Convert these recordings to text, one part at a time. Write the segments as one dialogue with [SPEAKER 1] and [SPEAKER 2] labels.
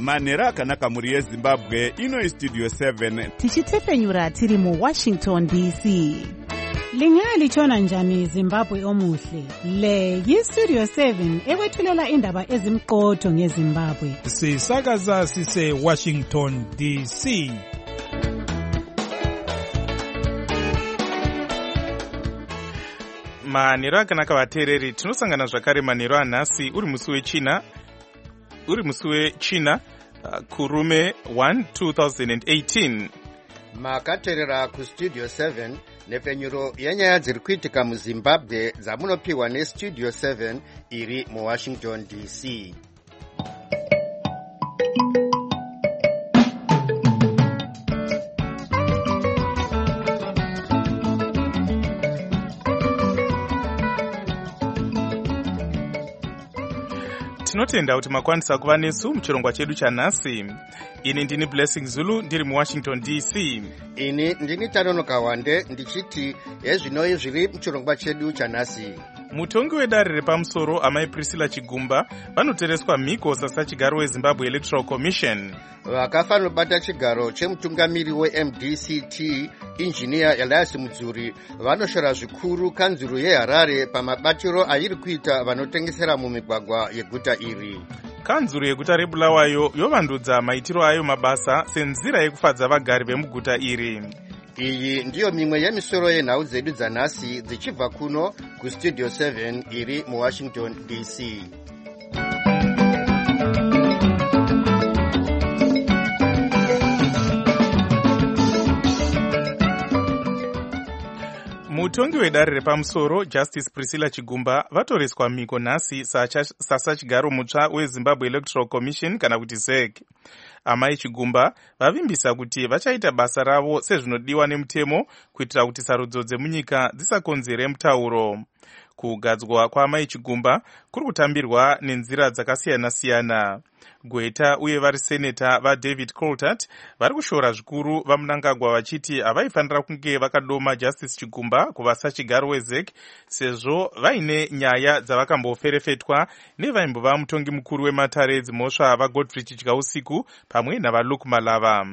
[SPEAKER 1] manhero akanaka mhuri yezimbabwe. Ino Studio 7
[SPEAKER 2] tichitefenyura tiri muWashington DC. Lingalitshona njani Zimbabwe omuhle? Le yiStudio 7 ekwethulela indaba ezimqotho ngeZimbabwe.
[SPEAKER 3] Sisakaza sise Washington DC.
[SPEAKER 4] Manhero akanaka vateereri, tinosangana zvakare manhero anhasi uri musi wechina kurume 1 2018.
[SPEAKER 5] Makateerera kuStudio 7 nepfenyuro yenyaya dziri kuitika muZimbabwe dzamunopiwa neStudio 7 iri muWashington DC.
[SPEAKER 4] Tinotenda kuti makwanisa kuva nesu muchirongwa chedu chanhasi. Ini ndini Blessing Zulu ndiri muWashington DC.
[SPEAKER 5] Ini ndini Tanonoka Wande ndichiti ezvinoi zviri muchirongwa chedu chanhasi.
[SPEAKER 4] Mutongi wedare repamusoro amai Priscilla Chigumba vanotereswa mhiko sasachigaro weZimbabwe Electoral Commission.
[SPEAKER 5] Vakafanobata chigaro chemutungamiri weMDCT injiniya Elias Mudzuri vanoshora zvikuru kanzuru yeHarare pamabatiro ayiri kuita vanotengesera mumigwagwa yeguta iri.
[SPEAKER 4] Kanzuru yeguta reBulawayo yovandudza maitiro ayo mabasa senzira yekufadza vagari vemuguta iri.
[SPEAKER 5] Iyi ndiyo mimwe yemisoro yenhau dzedu dzanhasi dzichibva kuno kuStudio 7 iri muWashington DC.
[SPEAKER 4] Mutongi wedare repamusoro Justice Priscilla Chigumba vatoreswa mhiko nhasi sasachigaro mutsva weZimbabwe Electoral Commission kana kuti ZEC. Amai Chigumba vavimbisa kuti vachaita basa ravo sezvinodiwa nemutemo kuitira kuti sarudzo dzemunyika dzisakonzere mutauro. Kugadzwa kwaamai Chigumba kuri kutambirwa nenzira dzakasiyana-siyana. Gweta uye vari seneta vaDavid Coltart vari kushora zvikuru vaMnangagwa vachiti havaifanira kunge vakadoma Justice Chigumba kuva sachigaro weZEC sezvo vaine nyaya dzavakamboferefetwa nevaimbova mutongi mukuru wematare dzimhosva vaGodfrey Chityausiku pamwe navaLuke Malava.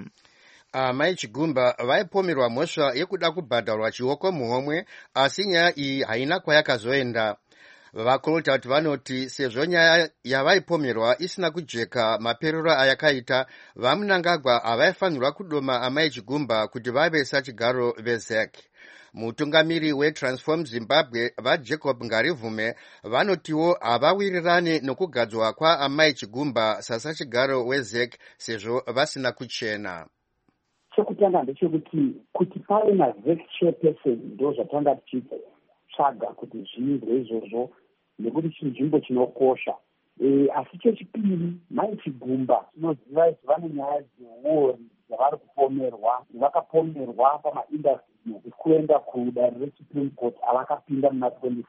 [SPEAKER 5] Amai Chigumba vaipomerwa mhosva yekuda kubhadharwa chioko muhomwe, asi nyaya iyi haina kwayakazoenda. VaColtart vanoti sezvo nyaya yavaipomerwa isina kujeka maperero ayakaita, vaMnangagwa havaifanirwa kudoma amai Chigumba kuti vave sachigaro veZEC. Mutungamiri weTransform Zimbabwe vaJacob Ngarivume vanotiwo havawirirane nokugadzwa kwaamai Chigumba sasachigaro weZEC sezvo vasina kuchena.
[SPEAKER 6] Chekutanga ndechekuti kuti pave naZEC chairperson ndo zvatanga tichitsvaga kuti zviizwe izvozvo nekuti chinzvimbo chinokosha. Asi chechipiri, mai Chigumba tinoziva kuti vane nyaya dzeuori dzavari kupomerwa, vakapomerwa pamaindastri kuenda kudare reSupreme Court avakapinda muna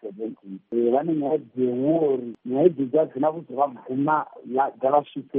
[SPEAKER 6] 2017. Vane nyaya dzeuori, nyaya idzi hadzina kuzovabvuma dzavasvitse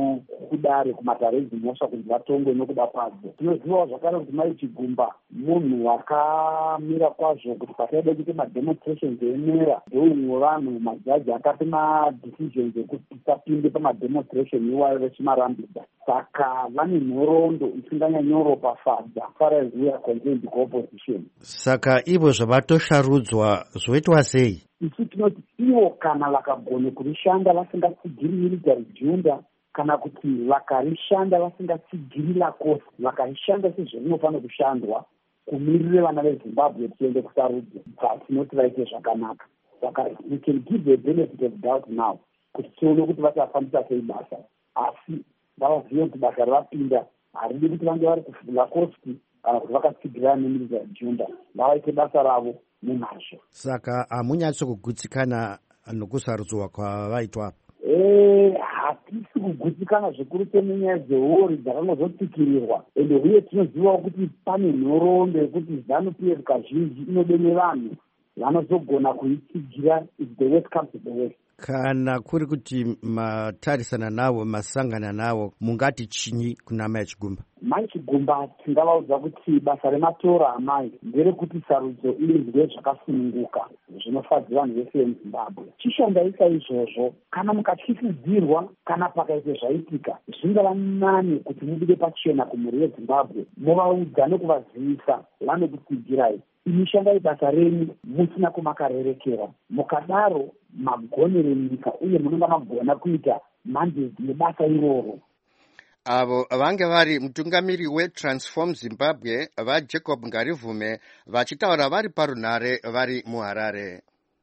[SPEAKER 6] kudare kumatare edzimhosva kuti vatongwe nokuda kwadzo. Tinozivawo zvakare kuti mai Chigumba munhu wakamira kwazvo kuti pakaida kuite mademonstrations emera ndoumwe vanhu majaji akape madecisions ekuti tisapinde pamademonstration iwayo vechimarambidza. Saka vane nhoroondo isinganyanyoropafadza far as we are concerned opposition.
[SPEAKER 5] Saka ivo zvavatosharudzwa zvoitwa sei?
[SPEAKER 6] Isu tinoti ivo kana vakagone kurishanda vasingatsigiri military junda, kana kuti vakarishanda vasingatsigiri lakosi, vakarishanda sezvinofanira kushandwa kumirire vana veZimbabwe tiende kusarudzo, tinoti vaite zvakanaka. Saka we can give the benefit of doubt now kuti tione kuti vachafambisa sei basa, asi vavazive kuti basa ravapinda haridi kuti vange vari kulakosi kana kuti vakatsigirana nemilitary junda, vavaite basa ravo nemazvo.
[SPEAKER 5] Saka hamunyatso kugutsikana nokusarudzwa kwavaitwa?
[SPEAKER 6] Hatisi kugutsikana zvikuru senyaya dzeuori dzakangozotsikirirwa, ende uye tinozivawo kuti pane nhoroondo yekuti ZANU-PF kazhinji inode nevanhu vanozogona kuitsigira if the worst comes to the worst.
[SPEAKER 5] kana kuri kuti matarisana nawo masangana nawo mungati chinyi kuna Mai Chigumba?
[SPEAKER 6] Mai Chigumba tingavaudza kuti basa rematora amai nderekuti sarudzo iyi ndiye zvakasununguka zvinofadza vanhu vese vemuZimbabwe. Chishandaisa izvozvo kana mukatyisidzirwa kana pakaita zvaitika zvingava nani kuti mubude pachena kumhuri yeZimbabwe muvaudza nekuvazivisa vanokutsigirai. Imishandai basa renyu musina kumakarerekera, mukadaro magonere nyika uye munonga magona kuita mandate nebasa iroro.
[SPEAKER 5] Avo vange vari mutungamiri weTransform Zimbabwe vaJacob Ngarivume vachitaura vari parunhare vari muHarare.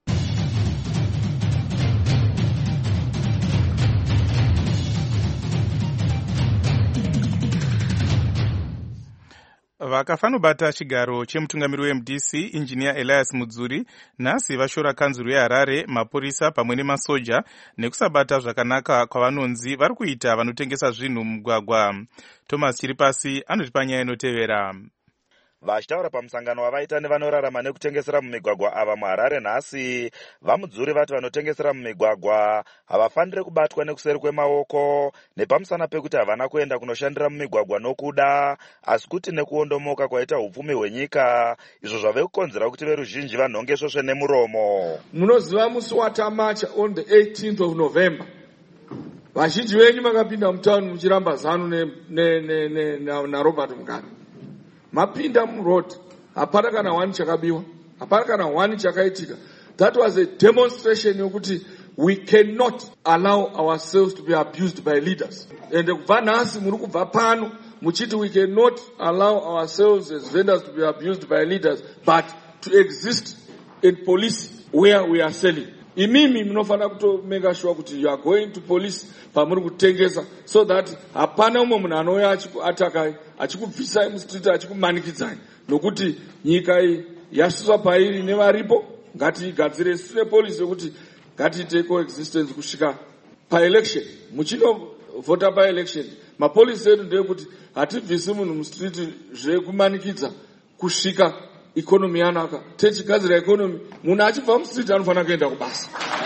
[SPEAKER 4] vakafanobata chigaro chemutungamiri weMDC injiniya Elias Mudzuri nhasi vashora kanzuru yeHarare, mapurisa pamwe nemasoja nekusabata zvakanaka kwavanonzi vari kuita vanotengesa zvinhu mumugwagwa. Thomas Chiripasi anotipa nyaya inotevera.
[SPEAKER 7] Vachitaura pamusangano wavaita nevanorarama nekutengesera mumigwagwa ava muHarare nhasi, vaMudzuri vati vanotengesera mumigwagwa havafaniri kubatwa nekuseri kwemaoko nepamusana pekuti havana kuenda kunoshandira mumigwagwa nokuda, asi kuti nekuondomoka kwaita upfumi hwenyika, izvo zvave kukonzera kuti veruzhinji vanhonge svosve nemuromo.
[SPEAKER 8] Munoziva musi watamacha on the 18th of November. Vazhinji venyu makapinda mutauni muchiramba zano naRobert Mugabe. Mapinda muroad, hapana kana wani chakabiwa, hapana kana wani chakaitika. That was a demonstration yokuti we cannot allow ourselves to be abused by leaders. And kubva nhasi muri kubva pano muchiti we cannot allow ourselves as vendors to be abused by leaders, but to exist in police where we are selling. Imimi munofana kutomeka sure kuti you are going to police pamuri kutengesa, so that hapana umwe munhu anouya achikuatakai achikubvisai mustreet achikumanikidzai, nokuti nyika iyi yasviswa pairi nevaripo. Ngatigadzire sine policy yokuti ngatiite coexistence kusvika paelection. Muchinovhota paelection mapolisi edu ndeyekuti hatibvisi munhu mustreet zvekumanikidza kusvika ikonomi yanaka. Techigadzira ikonomi, munhu achibva mustreet anofanira kuenda kubasa.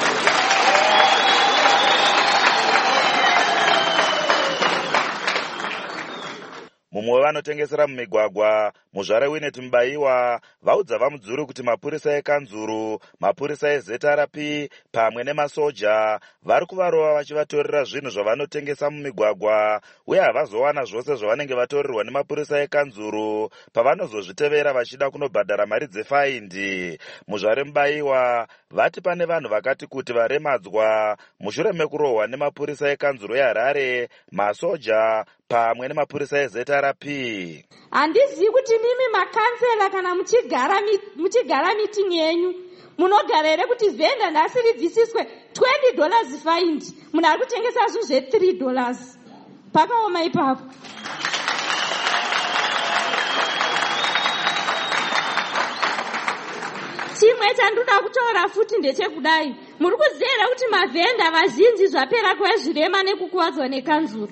[SPEAKER 7] Mumwe vanotengesera mumigwagwa muzvare Winnet Mubaiwa vaudza vaMudzuri kuti mapurisa ekanzuru, mapurisa eZRP pamwe nemasoja vari kuvarova vachivatorera zvinhu zvavanotengesa mumigwagwa, uye havazowana zvose zvavanenge vatorerwa nemapurisa ekanzuru pavanozozvitevera vachida kunobhadhara mari dzefaindi. Muzvare Mubaiwa vati pane vanhu vakati kuti varemadzwa mushure mekurohwa nemapurisa ekanzuru yeHarare, masoja pamwe nemapurisa eZRP.
[SPEAKER 9] Handizivi kuti mimi makansela kana muchigara meeting yenyu munogara here kuti vhenda nhasi ribvisiswe $20 faindi, munhu ari kutengesa zvinhu $3 pakaoma ipapo. Chimwe chandoda kutaura futi ndechekudai, muri kuziva here kuti mavhenda vazhinji zvapera kwezvirema nekukuwadzwa nekanzuru.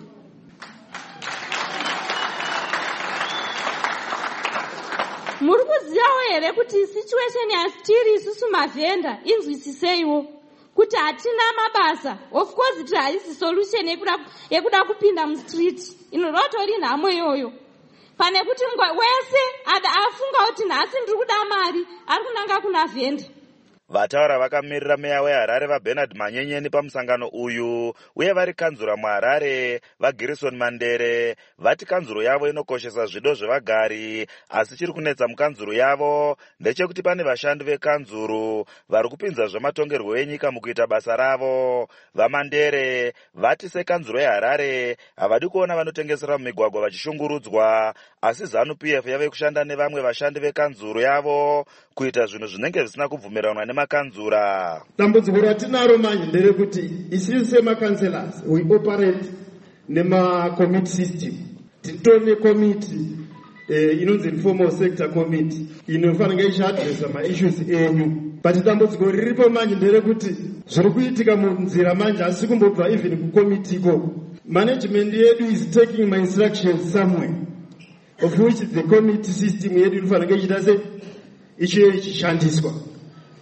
[SPEAKER 9] Muri kuzivawo here kuti situation yatiri isusu mavhenda inzwisiseiwo kuti hatina mabasa. Of course it haisi solution yekuda kupinda mustreet, inototori nhamo iyoyo. Pane kuti mumwe wese afunga kuti nhasi ndiri kuda mari ari kunanga kuna vhenda.
[SPEAKER 7] Vataura vakamirira meya weHarare vaBernard Manyenyeni pamusangano uyu, uye vari kanzura muHarare vaGerison Mandere vati kanzuro yavo inokoshesa zvido zvevagari, asi chiri kunetsa mukanzuro yavo ndechekuti pane vashandi vekanzuro vari kupinza zvematongerwo enyika mukuita basa ravo. VaMandere vati sekanzuro yeHarare havadi kuona vanotengesera mumigwagwa vachishungurudzwa, asi ZANU-PF yave kushanda nevamwe vashandi vekanzuro yavo kuita zvinhu zvinenge zvisina kubvumiranwa nemakanzura.
[SPEAKER 10] Dambudziko ratinaro manje nderekuti isusu semakanselas we operate nema-committee system. Titone committee inonzi informal sector committee inofanira ichiadresa ma-issues enyu. But dambudziko riripo manje nderekuti zviri kuitika munzira manje asi kumbobva even kukomiti ikoko. Management yedu is taking my instructions somewhere, of which the committee system yedu inofanira ichiita se ichishandiswa.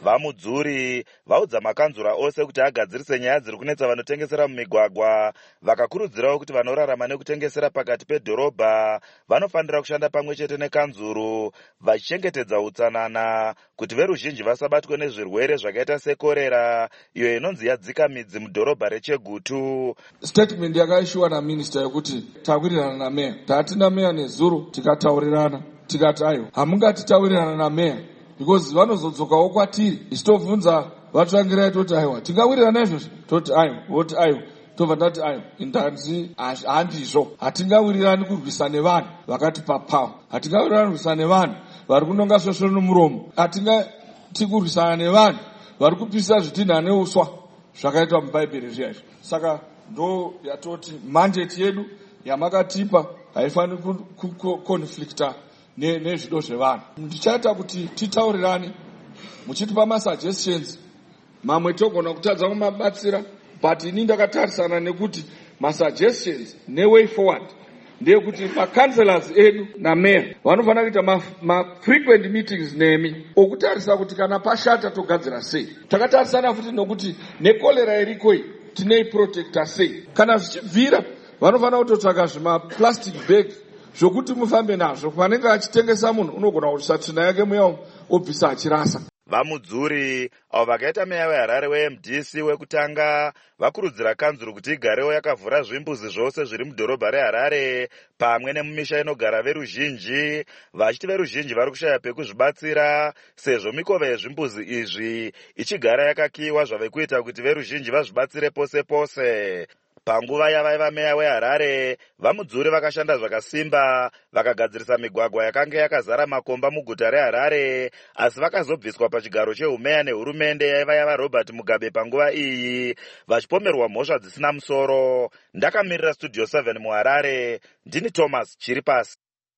[SPEAKER 7] Vamudzuri vaudza makanzura ose kuti agadzirise nyaya dziri kunetsa vanotengesera mumigwagwa, vakakurudzirawo kuti vanorarama nekutengesera pakati pedhorobha vanofanira kushanda pamwe chete nekanzuru vachichengetedza utsanana kuti veruzhinji vasabatwe nezvirwere zvakaita sekorera iyo inonzi yadzika midzi mudhorobha reChegutu.
[SPEAKER 8] Statement yakaishiwa naminista yekuti tawirirana nameya, tati nameya nezuro tikataurirana tikati ayo hamungatitaurirana nameya because vanozodzokawo kwatiri ichitovhunza vatsvangirai toti aiwa tingawirirana izvozvo toti aiwa voti aiwa tobva tati aiwa indanzi handizvo hatingawirirani kurwisa nevanhu vakati papawa, hatingawirirani kurwisa nevanhu vari kunonga svosvo nomuromo, hatingati kurwisana nevanhu vari kupisa zvidhina neuswa zvakaitwa mubhaibheri zviya izvo. Saka ndo yatoti mandate yedu yamakatipa haifaniri kukonflicta nezvido zvevanhu. Ndichaita kuti titaurirane muchitipa masuggestions, mamwe togona kutadza kumabatsira, but ini ndakatarisana nekuti masuggestions neway forward ndeyekuti macancelors edu nameya vanofanira kuita mafrequent meetings nemi okutarisa kuti kana pashata togadzira sei. Takatarisana futi nokuti nekolera iriko iyi tineiprotecta sei. Kana zvichibvira vanofanira kutotsvaka zvimaplastic bag zvokuti mufambe nazvo, panenge achitengesa munhu unogona kuisa tsvina yake muya obvisa achirasa.
[SPEAKER 7] Vamudzuri avo vakaita meya weHarare weMDC wekutanga vakurudzira kanzuru kuti igarewo yakavhura zvimbuzi zvose zviri mudhorobha reHarare pamwe nemumisha inogara veruzhinji, vachiti veruzhinji vari kushaya pekuzvibatsira sezvo mikova yezvimbuzi izvi ichigara yakakiyiwa zvave kuita kuti veruzhinji vazvibatsire pose pose. Panguva yavaiva meya weHarare, Vamudzuri vakashanda zvakasimba vakagadzirisa migwagwa yakanga yakazara makomba muguta reHarare, asi vakazobviswa pachigaro chehumeya nehurumende yaiva yava Robert Mugabe panguva iyi, vachipomerwa mhosva dzisina musoro. Ndakamirira Studio 7 muHarare, ndini Thomas Chiripasi.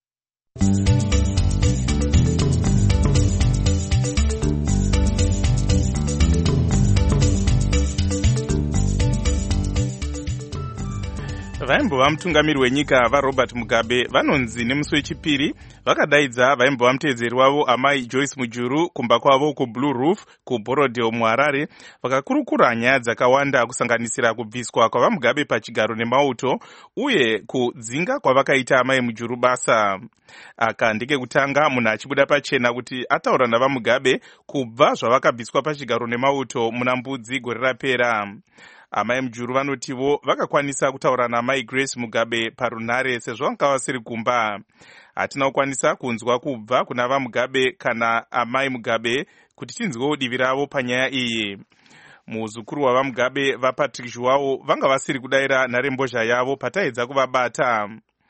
[SPEAKER 4] Vaimbova mutungamiri wenyika vaRobert Mugabe vanonzi nemusi wechipiri vakadaidza vaimbova muteedzeri wavo amai Joyce Mujuru kumba kwavo kuBlue Roof kuBorodale muHarare, vakakurukura nyaya dzakawanda kusanganisira kubviswa kwavaMugabe pachigaro nemauto uye kudzinga kwavakaita amai Mujuru basa. Aka ndekekutanga munhu achibuda pachena kuti ataura navaMugabe kubva zvavakabviswa pachigaro nemauto muna Mbudzi gore rapera. Amai Mujuru vanotivo vakakwanisa kutaura naamai Grace Mugabe parunhare sezvo vanga vasiri kumba. Hatina kukwanisa kunzwa kubva kuna vaMugabe kana amai Mugabe kuti tinzwewo divi ravo panyaya iyi. Muzukuru wavaMugabe vaPatrick Joao vanga vasiri kudayira nharembozha yavo pataedza kuvabata.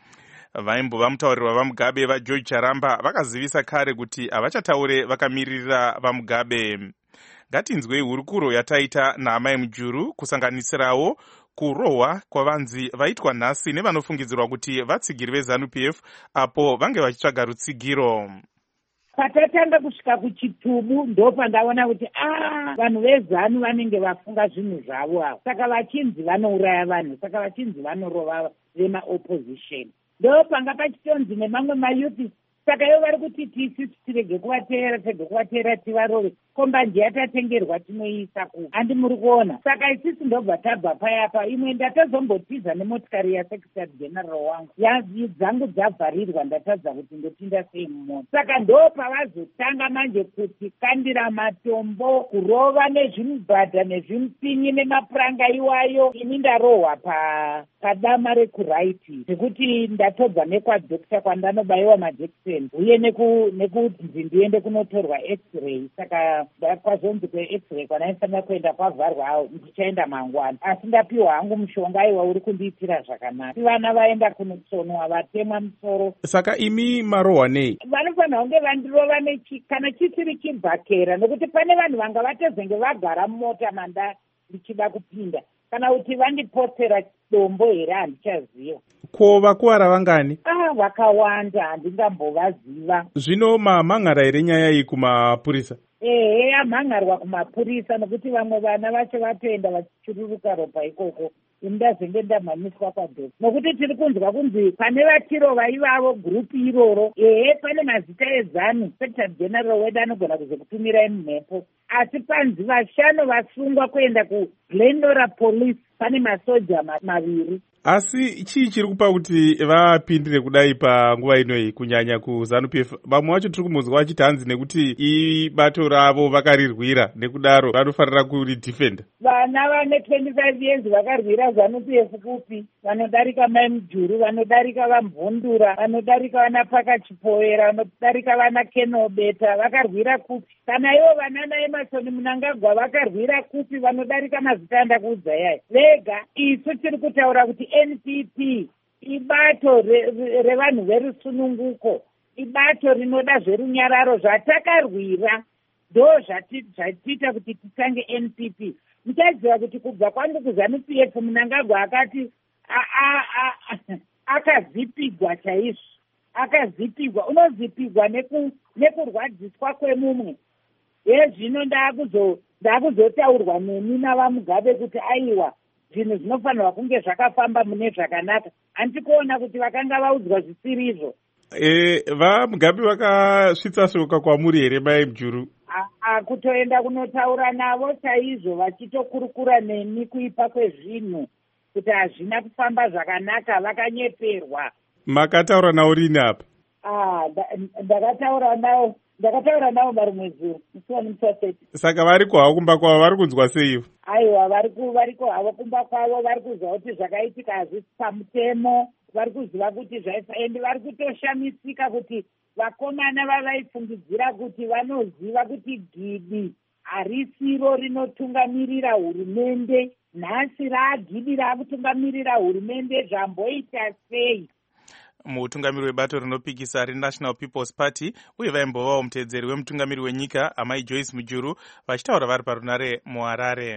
[SPEAKER 4] Vaimbova mutauriri wavaMugabe vaGeorge Charamba vakazivisa kare kuti havachataure vakamirira vaMugabe. Ngatinzwei hurukuro yataita naamai Mujuru kusanganisirawo kurohwa kwavanzi vaitwa nhasi nevanofungidzirwa kuti vatsigiri veZANU-PF apo vange vachitsvaga rutsigiro.
[SPEAKER 11] Patatanga kusvika kuChitubu ndo pandaona kuti vanhu veZANU vanenge vafunga zvinhu zvavo avo, saka vachinzi vanouraya vanhu, saka vachinzi vanorova vemaopposition. Ndo panga pachitonzi nemamwe mayuthi, saka ivo vari kuti tisisi tirege kuvateera tivarove, kombanje yatatengerwa tinoiisa ku handi muri kuona. Saka isisi ndobva tabva payapa, imwe ndatazombotiza nemotikari yasekretary general wangu dzangu dzavharirwa, ndatadza kuti ndopinda sei mumota. Saka ndo pavazotanga manje kuti kandira matombo, kurova nezvimubhadha nezvimupinyi nemapuranga iwayo. Ini ndarohwa padama rekuraiti zvekuti ndatobva nekwadhokita kwandanobayiwa majekiseni uye nekunzi ndiende kunotorwa x-ray. Saka kwazonzi kwe-x-ray kwanaifanira kuenda kwavharwa, ndichaenda mangwana, asi ndapiwa hangu mushonga aiwa uri kundiitira zvakanaka. Vana vaenda kunotsonwa, vatemwa musoro.
[SPEAKER 3] Saka imi marohwa nei?
[SPEAKER 11] Vanofanira kunge vandirova kana chisiri chibhakera, nokuti pane vanhu vanga vatezenge vagara mumota manda ndichida kupinda, kana kuti vandipotera dombo here handichaziva.
[SPEAKER 3] Ko vakuwara vangani?
[SPEAKER 11] Vakawanda, handingambovaziva.
[SPEAKER 3] Zvino mamhan'ara here nyaya iyi kumapurisa?
[SPEAKER 11] amhangarwa kumapurisa nokuti vamwe vana vacho vatoenda vachichururuka ropa ikoko. Ndazenge ndamhanyiswa padhozi nokuti tiri kunzwa kunzi pane vatirova ivavo gurupu iroro pane mazita ezanu secretary general wedu anogona kuzokutumirai mumhepo, asi panzi vashanu vasungwa kuenda kuGlendora police pane masoja maviri.
[SPEAKER 3] Asi chii chiri kupa kuti vapindire kudai panguva inoyi kunyanya kuZANU-PF? Vamwe vacho tiri kumunzwa vachiti hanzi nekuti ibato ravo vakarirwira nekudaro vanofanira kuridhifenda.
[SPEAKER 11] Vana vane 25 years vakarwira ZANU-PF kupi? Vanodarika Mai Mujuru, vanodarika vaMvundura, vanodarika vana Pakachipoera, vanodarika vana Kenobeta, vakarwira kupi? Kana ivo vanana Emerson Mnangagwa vakarwira kupi? Vanodarika mazita andakuudza yaya vega. Isu tiri kutaura kuti NPP ibato revanhu verusununguko, ibato rinoda zverunyararo zvatakarwira ndo zvatiita kuti titange NPP. Muchaziva kuti kubva kwangu kuZANU-PF Mnangagwa akati akazipigwa chaizvo, akazipigwa. Unozipigwa nekurwadziswa kwemumwe. Zvino ndakuzotaurwa neni navaMugabe kuti aiwa zvinhu zvinofanirwa kunge zvakafamba mune zvakanaka. Handiti kuona kuti vakanga vaudzwa zvisiri izvo.
[SPEAKER 3] VaMugabe vakasvitsa soka kwamuri here Mai Mujuru?
[SPEAKER 11] Kutoenda kunotaura navo chaizvo vachitokurukura neni kuipa kwezvinhu kuti hazvina kufamba zvakanaka, vakanyeperwa.
[SPEAKER 3] Makataura navo rini apa?
[SPEAKER 11] Ndakataura navo vari mwezuru musiwani musaseti.
[SPEAKER 3] Saka variko havo kumba kwavo vari kunzwa seivo?
[SPEAKER 11] Aiwa, variko havo kumba kwavo, vari kuziva kuti zvakaitika hazvisi pamutemo, vari kuziva kuti ende vari kutoshamisika kuti vakomana vavaifungidzira kuti vanoziva kuti gidi harisiro rinotungamirira hurumende, nhasi raagidi raakutungamirira hurumende, zvamboita sei?
[SPEAKER 4] Mutungamiri webato rinopikisa reNational People's Party uye vaimbovawo mutedzeri wemutungamiri wenyika amai Joyce Mujuru vachitaura vari parunare muHarare.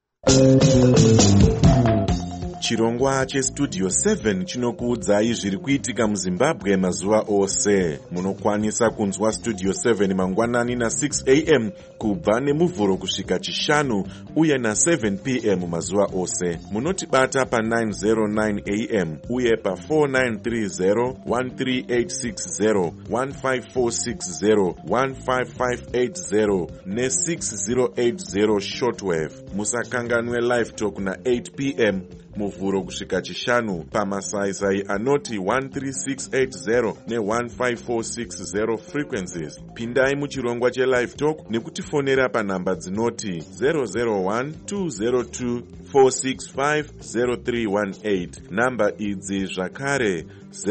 [SPEAKER 12] Chirongwa cheStudio 7 chinokuudzai zviri kuitika muZimbabwe mazuva ose. Munokwanisa kunzwa Studio 7 mangwanani na6 am kubva nemuvhuro kusvika chishanu uye na7 pm mazuva ose. Munotibata pa909 am uye pa4930, 13860, 15460, 15580 ne6080 shortwave. Musakanganwe live talk na8 pm muvhuro kusvika chishanu pamasaisai anoti 13680 ne15460 frequencies. Pindai muchirongwa chelive talk nekutifonera panhamba dzinoti 001-202-465-0318. Namba idzi zvakare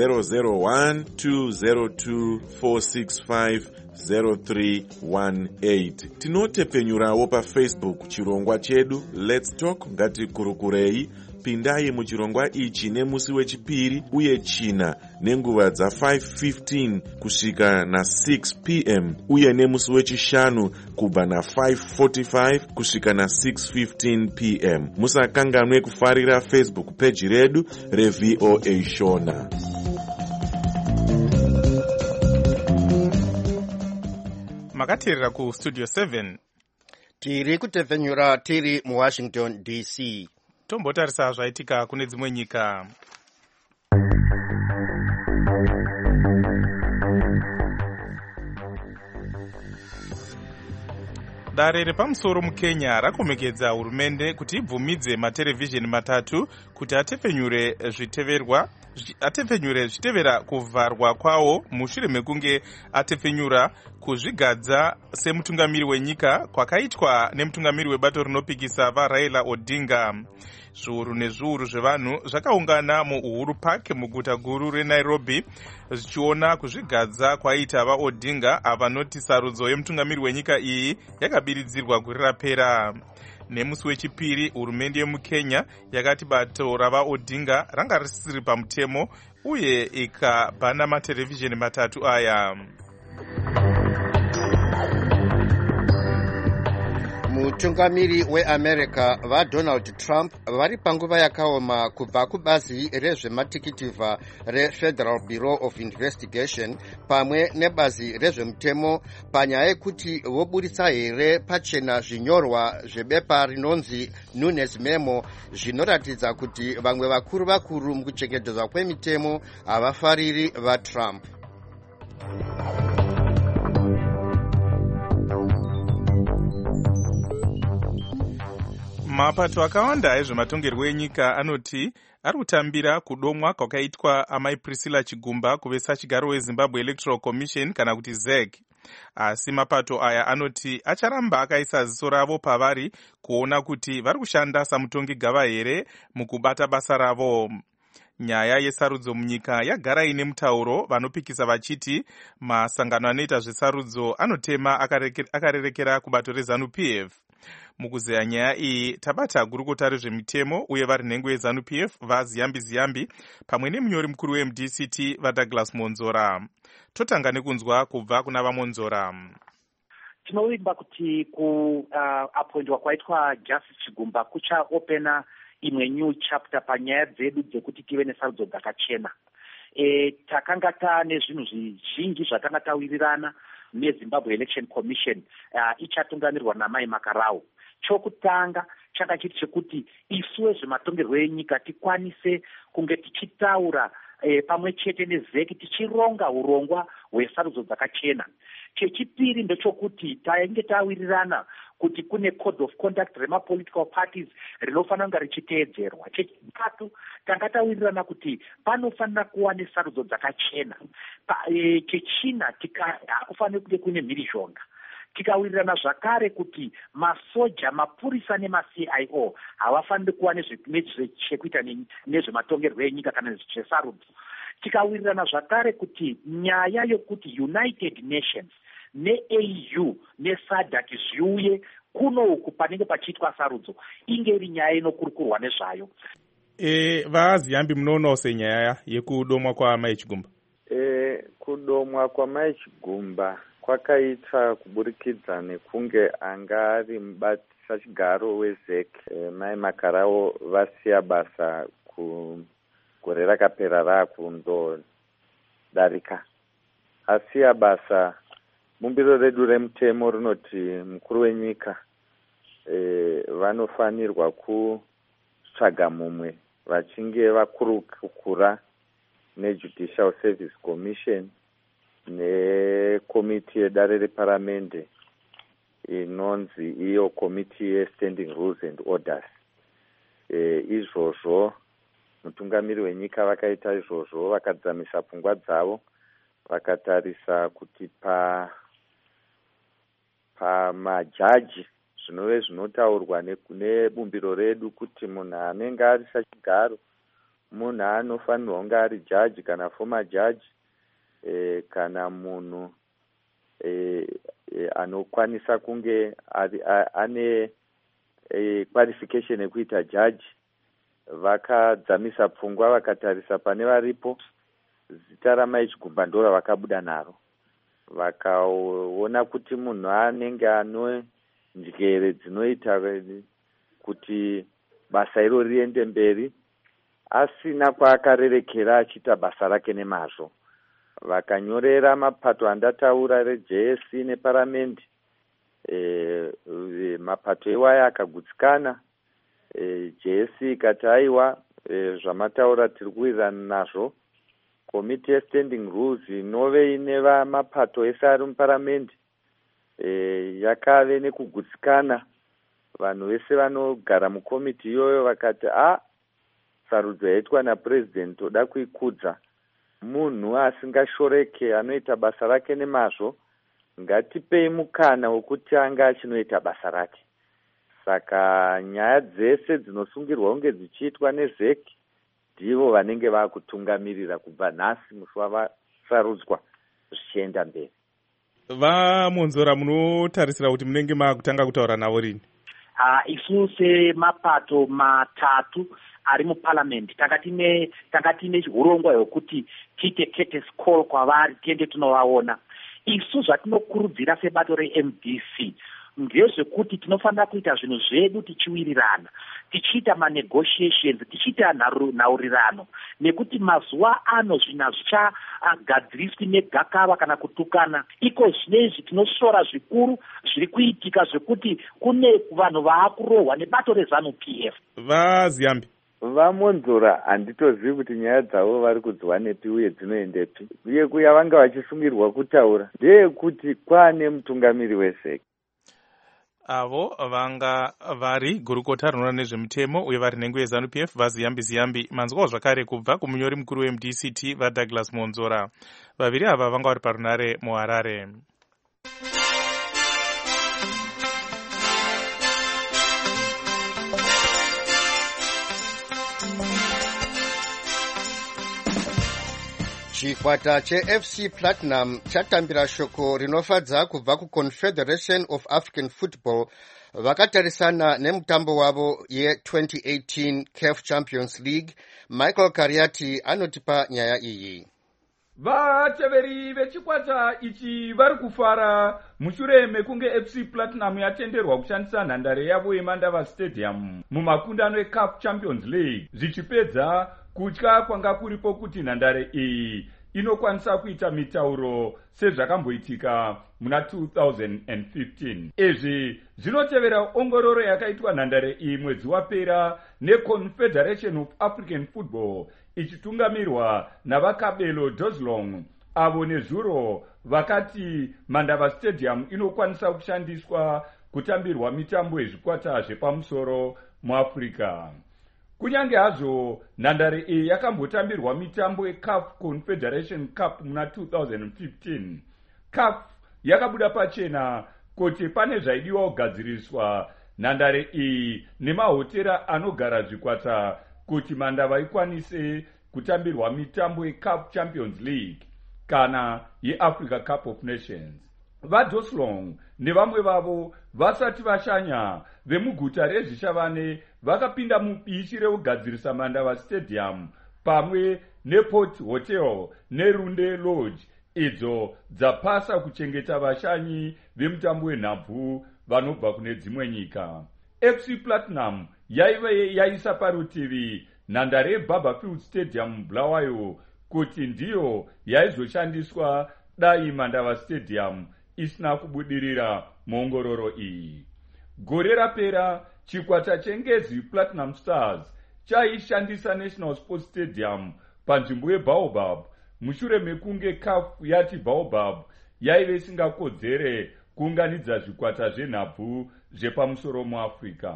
[SPEAKER 12] 001-202-465-0318. Tinotepfenyurawo paFacebook chirongwa chedu Let's Talk ngatikurukurei. Pindai muchirongwa ichi nemusi wechipiri uye china nenguva dza5:15 kusvika na6 pm uye nemusi wechishanu kubva na5:45 kusvika na6:15 pm. Musakanganwe kufarira Facebook page redu reVOA Shona.
[SPEAKER 4] Makateerera kuStudio 7.
[SPEAKER 5] Tiri kutepfenyura tiri muWashington DC.
[SPEAKER 4] Tombotarisa zvaitika kune dzimwe nyika. Dare repamusoro muKenya rakomekedza hurumende kuti ibvumidze materevhizheni matatu kuti atepfenyure zvitevera kuvharwa kwawo mushure mekunge atepfenyura kuzvigadza semutungamiri wenyika kwakaitwa nemutungamiri webato rinopikisa vaRaila Odinga. Zviuru nezviuru zvevanhu zvakaungana muUhuru Park muguta guru reNairobi zvichiona kuzvigadza kwaita vaOdinga avanoti sarudzo yemutungamiri wenyika iyi yakabiridzirwa kuri rapera. Nemusi wechipiri hurumende yemuKenya yakati bato ravaOdinga ranga risiri pamutemo uye ikabhana materevhizheni matatu aya.
[SPEAKER 5] Mutungamiri weAmerica vaDonald Trump vari panguva yakaoma kubva kubazi rezvematikitivha reFederal Bureau of Investigation pamwe nebazi rezvemutemo panyaya yekuti voburitsa here pachena zvinyorwa zvebepa rinonzi Nunes Memo zvinoratidza kuti vamwe vakuru mukuchengetedzwa kwemitemo havafariri vaTrump.
[SPEAKER 4] Mapato akawanda ezvematongerwo enyika anoti ari kutambira kudomwa kwakaitwa amai Priscilla Chigumba kuve sachigaro weZimbabwe Electoral Commission kana kuti ZEC. Asi mapato aya anoti acharamba akaisa ziso ravo pavari kuona kuti vari kushanda samutongi gava here mukubata basa ravo. Nyaya yesarudzo munyika yagara ine mutauro vanopikisa vachiti masangano anoita zvesarudzo anotema akarerekera kubato reZANU-PF. Mukuzeya nyaya iyi tabata gurukota rezvemitemo uye vari nhengo yeZANU-PF vaZiyambi pamwe nemunyori mukuru weMDCT vaDouglas Monzora. Totanga nekunzwa kubva kuna vaMonzora.
[SPEAKER 13] Tinovimba kuti kuapoindwa kwaitwa Justice Chigumba kuchaopena imwe new chapter panyaya dzedu dzekuti tive nesarudzo dzakachena. Takanga tane zvinhu zvizhinji zvatanga tawirirana neZimbabwe Election Commission ichatungamirwa naMai Makarau. Chokutanga changa chiri chekuti isuwe zvematongerwo enyika tikwanise kunge tichitaura pamwe chete neZEC tichironga urongwa hwesarudzo dzakachena. Chechipiri ndechokuti tainge tawirirana kuti kune code of conduct remapolitical parties rinofanira kunge richiteedzerwa. Chechitatu tanga tawirirana kuti panofanira kuva nesarudzo dzakachena. Chechina hakufaniri kunge kune mhirizhonga. Tikawirirana zvakare kuti masoja, mapurisa nemaCIO havafaniri kuva nezvekuita nezvematongerwo enyika kana zvesarudzo. Tikawirirana zvakare kuti nyaya yokuti United Nations neAU neSADC zviuye kuno uku panenge pachiitwa sarudzo inge iri nyaya inokurukurwa nezvayo.
[SPEAKER 3] VaZiyambi munoonawo senyaya yekudomwa kwaMai Chigumba?
[SPEAKER 14] Kudomwa kwaMai Chigumba kwakaita kuburikidza nekunge anga ari mubatisa chigaro weZEC. Mai Makarau vasiya basa gore rakapera rakundodarika. Asiya basa, bumbiro redu remutemo rinoti mukuru wenyika vanofanirwa kutsvaga mumwe vachinge vakurukura neJudicial Service Commission nekomiti yedare reparamende inonzi iyo komiti yeStanding Rules and Orders. Izvozvo mutungamiri wenyika vakaita izvozvo, vakadzamisa pfungwa dzavo, vakatarisa kuti pamajaji zvinove zvinotaurwa nebumbiro redu kuti munhu anenge ari sachigaro munhu anofanirwa kunge ari jaji kana former jaji kana munhu anokwanisa kunge ane qualification yekuita jaji. Vakadzamisa pfungwa vakatarisa pane varipo, zita raMai Chigumba ndora vakabuda naro. Vakaona kuti munhu anenge ano njere dzinoita kuti basa iro riende mberi asina kwaakarerekera achiita basa rake nemazvo. Vakanyorera mapato andataura reJSC neparamende. Mapato iwaya akagutsikana. JSC ikati aiwa zvamataura tiri kuwirirana nazvo. Komiti yeStanding Rules inove ine mapato ese ari muparamende yakave nekugutsikana. Vanhu vese vanogara mukomiti iyoyo vakati sarudzo yaitwa naPresident toda kuikudza. Munhu asingashoreke anoita basa rake nemazvo, ngatipei mukana wekuti anga achinoita basa rake. Saka nyaya dzese dzinosungirwa kunge dzichiitwa neZEC ndivo vanenge vakutungamirira kubva nhasi musi wavasarudzwa zvichienda mberi.
[SPEAKER 3] VaMonzora munotarisira kuti munenge makutanga kutaura navo rini?
[SPEAKER 13] Isu semapato matatu ari muparliament tanga tine urongwa hwekuti tiite courtesy call kwavari tiende tunovaona. isu zvatinokurudzira sebato reMDC ndezvekuti tinofanira kuita zvinhu zvedu tichiwirirana, tichiita manegotiations, tichiita nhaurirano, nekuti mazuva ano zvina zvichagadziriswi negakava kana kutukana. Iko zvinezvi tinosora zvikuru zviri kuitika zvekuti kune vanhu vaakurohwa nebato reZANU-PF.
[SPEAKER 3] Vaziyambi
[SPEAKER 14] vamonzora handitozivi kuti nyaya dzavo vari kudziwa nepi uye dzinoendepi, uye kuya vanga vachisungirwa kutaura ndeyekuti kwaane mutungamiri wezeke.
[SPEAKER 4] Avo vanga vari gurukota rinoona nezvemutemo uye vari nhengo yeZANU-PF vaziyambi manzwawo zvakare kubva kumunyori mukuru weMDCT vaDouglas Monzora. Vaviri ava vanga vari parunare muHarare.
[SPEAKER 5] chikwata cheFC Platinum chatambira shoko rinofadza kubva kuConfederation of African Football vakatarisana nemutambo wavo ye2018 CAF Champions League. Michael Kariati anotipa nyaya iyi.
[SPEAKER 15] vateveri vechikwata ichi vari kufara mushure mekunge FC Platinum yatenderwa kushandisa nhandare yavo yeMandava Stadium mumakundano eCAF Champions League, zvichipedza kutya kwanga kuripo kuti nhandare iyi inokwanisa kuita mitauro sezvakamboitika muna 2015. Izvi zvinotevera ongororo yakaitwa nhandare iyi mwedzi wapera neConfederation of African Football ichitungamirwa navaKabelo Dozlong, avo nezuro vakati Mandava Stadium inokwanisa kushandiswa kutambirwa mitambo yezvikwata zvepamusoro muAfrica. Kunyange hazvo nhandare iyi yakambotambirwa mitambo yeCAF Confederation Cup muna 2015, CAF yakabuda pachena kuti pane zvaidiwa kugadziriswa nhandare iyi nemahotera anogara zvikwata kuti Mandava ikwanise kutambirwa mitambo yeCAF Champions League kana yeAfrica Cup of Nations. VaDoslong nevamwe vavo vasati vashanya vemuguta reZvishavane vakapinda mubishi rekugadzirisa Mandava Stadium pamwe nePort Hotel neRunde Lodge, idzo dzapasa kuchengeta vashanyi vemutambo wenhabvu vanobva kune dzimwe nyika. FC Platinum yaisa parutivi nhandare yeBarberfield Stadium Bulawayo kuti ndiyo yaizoshandiswa dai Mandava Stadium isina kubudirira muongororo iyi. Gore rapera chikwata chengezi Platinum Stars chaishandisa National Sports Stadium panzvimbo yeBaobab mushure mekunge CAF yati Baobab yaive isingakodzere kuunganidza zvikwata zvenhabvu zvepamusoro muAfrica.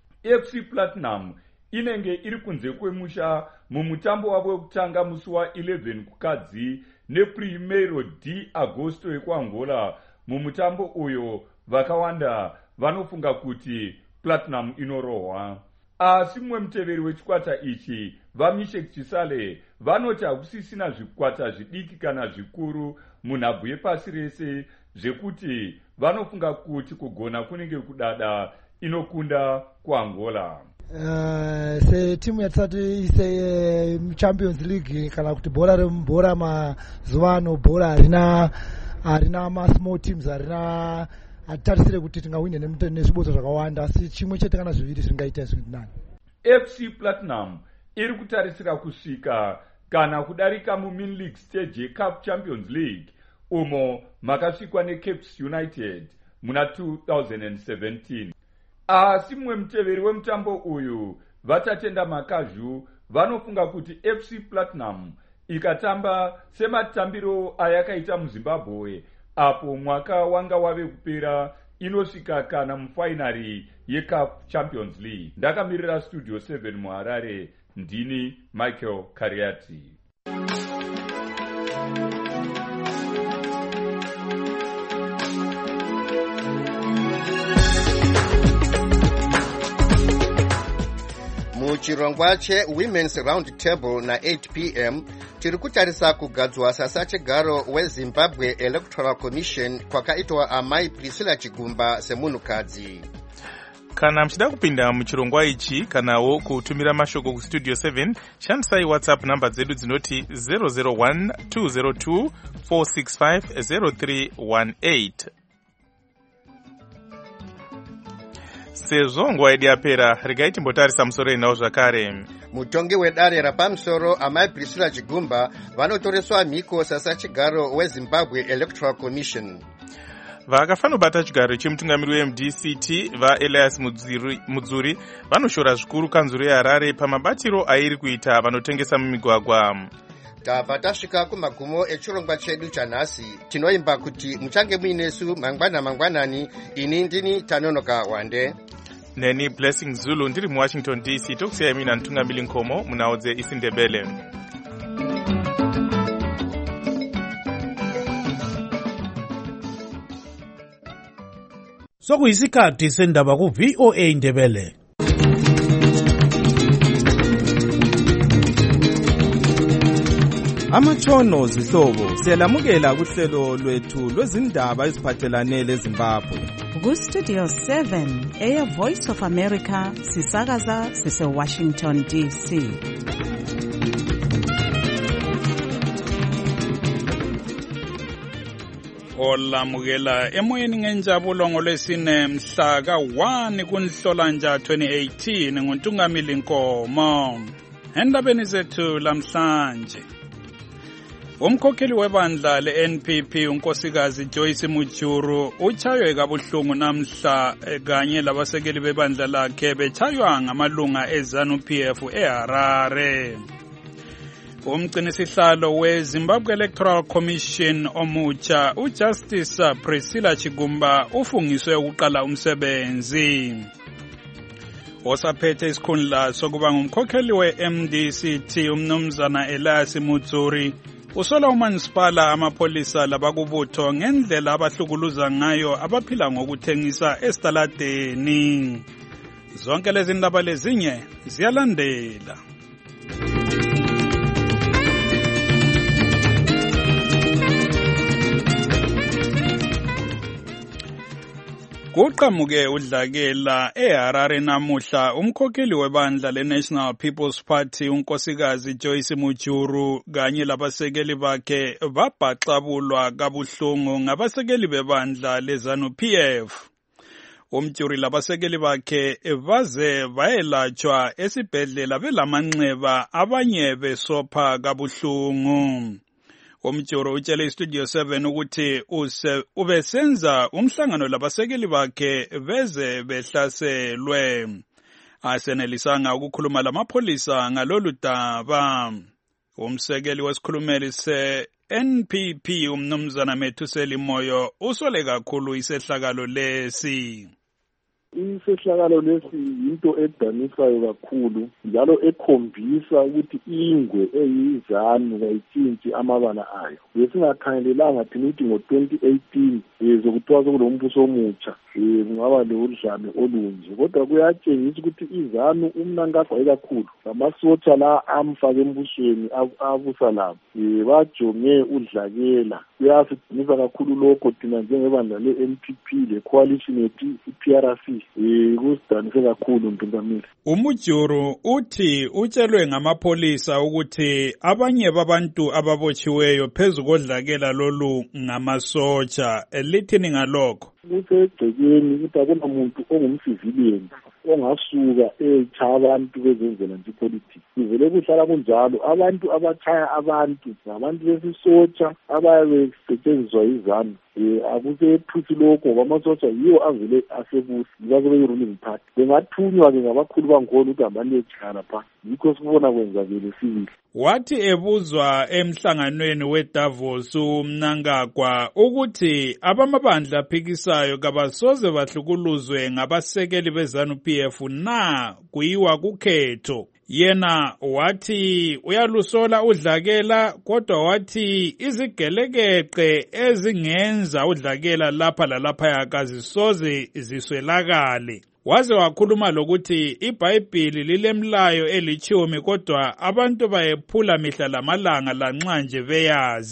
[SPEAKER 15] FC Platinum inenge iri kunze kwemusha mumutambo wavo wekutanga musi wa11 kukadzi nePrimeiro de Agosto ekuAngola. Mumutambo uyo vakawanda vanofunga kuti Platinum inorohwa, asi mumwe muteveri wechikwata ichi vaMishek Chisale vanoti hakusisina zvikwata zvidiki kana zvikuru munhabvu yepasi rese zvekuti vanofunga kuti kugona kunenge kudada inokunda kuAngola.
[SPEAKER 16] Setimu yatisati ise Champions League kana kuti bhora mazuva ano bhora harina masmall teams, hatitarisire kuti tingawine nezvibodzwa zvakawanda, asi chimwe chete kana zviviri zvingaita zvinani.
[SPEAKER 15] FC Platinum iri kutarisira kusvika kana kudarika muMin League stage yeCAF Champions League umo makasvikwa neCapes United muna 2017. Asi mumwe muteveri wemutambo uyu vatatenda Makazhu vanofunga kuti FC Platinum ikatamba sematambiro ayakaita muZimbabwe apo mwaka wanga wave kupera inosvika kana mufainari yeCAF Champions League. Ndakamirira Studio 7 muHarare, ndini Michael Kariati.
[SPEAKER 5] Muchirongwa cheWomen's Round Table na 8 p.m. tiri kutarisa kugadzwa sasachigaro weZimbabwe Electoral Commission kwakaitwa amai Priscilla Chigumba semunhukadzi.
[SPEAKER 4] Kana mchida kupinda muchirongwa ichi kanawo kutumira mashoko ku Studio 7 shandisai WhatsApp number zedu dzinoti 001-202-465-0318. Sezvo nguva yedu yapera, regai timbotarisa musoro inawo zvakare.
[SPEAKER 5] Mutongi wedare rapamusoro amai Priscilla Chigumba vanotoreswa mhiko sasachigaro weZimbabwe Electoral Commission.
[SPEAKER 4] Vakafanobata chigaro chemutungamiri weMDCT vaElias Mudzuri vanoshora zvikuru kanzuro yeHarare pamabatiro airi kuita vanotengesa mumigwagwa.
[SPEAKER 5] Tabva tasvika kumagumo echirongwa chedu chanhasi. Tinoimba kuti muchange muinesu mangwanani. Ini ndini Tanonoka Wande.
[SPEAKER 4] Neni Blessing Zulu ndiri muWashington DC. Tokusiyai mina Ntungamili Nkomo munaodze isiNdebele.
[SPEAKER 17] Sokuyisikhathi sendaba ku VOA Ndebele.
[SPEAKER 18] Amatshono zihlobo siyalamukela kuhlelo lwethu lwezindaba eziphathelane leZimbabwe.
[SPEAKER 2] Ku Studio 7 Air Voice of America sisakaza sise Washington DC.
[SPEAKER 19] Olamukela emoyeni ngenjabulo ngolwesine mhla ka-1 kuNhlolanja 2018 nguNtungamili Nkomo. Endabeni zethu lamhlanje, umkhokheli webandla le-NPP unkosikazi Joyce Mujuru utshaywe kabuhlungu namhla kanye labasekeli bebandla lakhe betshaywa ngamalunga eZANU-PF eHarare. Umgcinisihlalo weZimbabwe Electoral Commission omutsha uJustice Priscilla Chigumba ufungiswe ukuqala umsebenzi. Osaphethe isikhundla sokuba ngumkhokheli we-MDCT umnumzana Elias Mudzuri usola umanisipala amapolisa labakubutho ngendlela abahlukuluza ngayo abaphila ngokuthengisa esitaladeni. Zonke lezi ndaba lezinye ziyalandela. Kuqhamuke udlakela eHarare namuhla umkhokheli webandla leNational People's Party unkosikazi Joyce Mujuru kanye labasekeli bakhe babhaxabulwa kabuhlungu ngabasekeli bebandla leZANU-PF. Umjuri labasekeli bakhe baze bayelatshwa esibhedlela belamanxeba abanye besopha kabuhlungu. Umjuru utshele iStudio 7 ukuthi ubesenza umhlangano labasekeli bakhe beze behlaselwe. Asenelisanga ukukhuluma lamapolisa ngalolu daba. Umsekeli wesikhulumeli se-NPP umnumzana Methuseli Moyo usole kakhulu isehlakalo lesi.
[SPEAKER 20] Isehlakalo lesi yinto edanisayo kakhulu njalo ekhombisa ukuthi ingwe eyiZANU kayitshintshi amabala ayo. Besingakhangelelanga thina ukuthi ngo-2018 zokuthiwa sokulombuso omutsha kungaba lodlame olunje, kodwa kuyatshengisa ukuthi iZANU umnankagwa kakhulu lamasotsha la amfake embusweni abusa labo bajonge udlakela. Kuyasidinisa kakhulu lokho thina njengebandla le-NPP le-coalition yethu i-PRC kusidanise kakhulu Ntungamili.
[SPEAKER 19] Umujuru uthi utshelwe ngamapolisa ukuthi abanye babantu ababotshiweyo phezu kodlakela lolu ngamasotsha. Lithini ngalokho?
[SPEAKER 20] Kusegcekeni ukuthi akunamuntu ongumcivilian ongasuka etshaya abantu bezenzela nje politics. Ivele kuhlala kunjalo, abantu abatshaya abantu ngabantu besisotsha ababe besetshenziswa yiZANU. Akusethusi lokho ngoba amasotsha yiwo avele asebusi ngabe beyi-ruling party. Bengathunywa-ke ngabakhulu bangola ukuthi amanetshana lapha. Yikho sikubona kwenzakele sibili.
[SPEAKER 19] Wathi ebuzwa emhlanganweni weDavos uMnangagwa ukuthi abamabandla aphikisayo kabasoze bahlukuluzwe ngabasekeli beZANU-PF na kuyiwa kukhetho. Yena wathi uyalusola udlakela kodwa wathi izigelekeqe ezingenza udlakela lapha lalapha yakazisoze ziswelakale. Waze wakhuluma lokuthi iBhayibhili lilemlayo 10 kodwa abantu bayephula mihla lamalanga lanxa nje beyazi.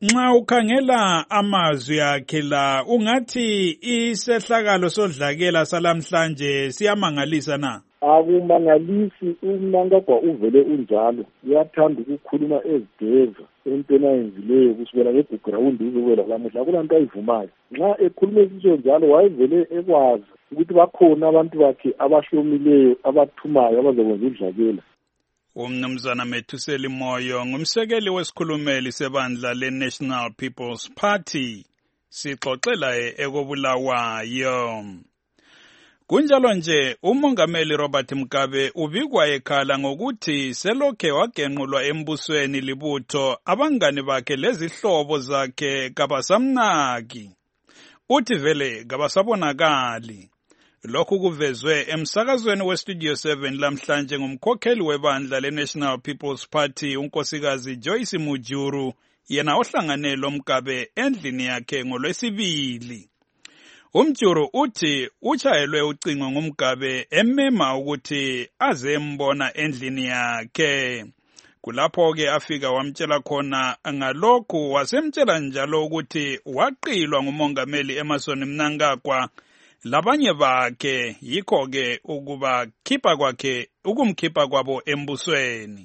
[SPEAKER 19] nxa ukhangela amazwi akhe la ungathi isehlakalo sodlakela salamhlanje siyamangalisa na?
[SPEAKER 20] Akumangalisi. uMnangagwa uvele unjalo, uyathanda ukukhuluma ezideva entweni ayenzileyo kusukela ngebackground uzobela lamuhla akulanto ayivumayo. Nxa ekhulume isisho njalo wayevele ekwazi ukuthi bakhona abantu bakhe abahlomileyo abathumayo abazokwenza udlakela.
[SPEAKER 19] Umnumzana Methuseli Moyo ngumsekeli wesikhulumeli sebandla le-National People's Party sixoxela ekobulawayo. Kunjalo nje umongameli Robert Mugabe ubikwa ekhala ngokuthi selokhe wagenqulwa embusweni libutho abangani bakhe lezihlobo zakhe kabasamnaki. Uthi vele kabasabonakali. Lokhu kuvezwe emsakazweni weStudio 7 lamhlanje ngumkhokheli webandla le-National People's Party unkosikazi Joyce Mujuru yena ohlangane loMgabe endlini yakhe ngoLwesibili. Umjuru uthi utshayelwe ucingo ngumgabe emema ukuthi azembona endlini yakhe. Kulapho-ke afika wamtshela khona ngalokhu wasemtshela njalo ukuthi waqilwa ngumongameli Emmerson Mnangagwa labanye bakhe yikho-ke ukumkhipha kwabo embusweni.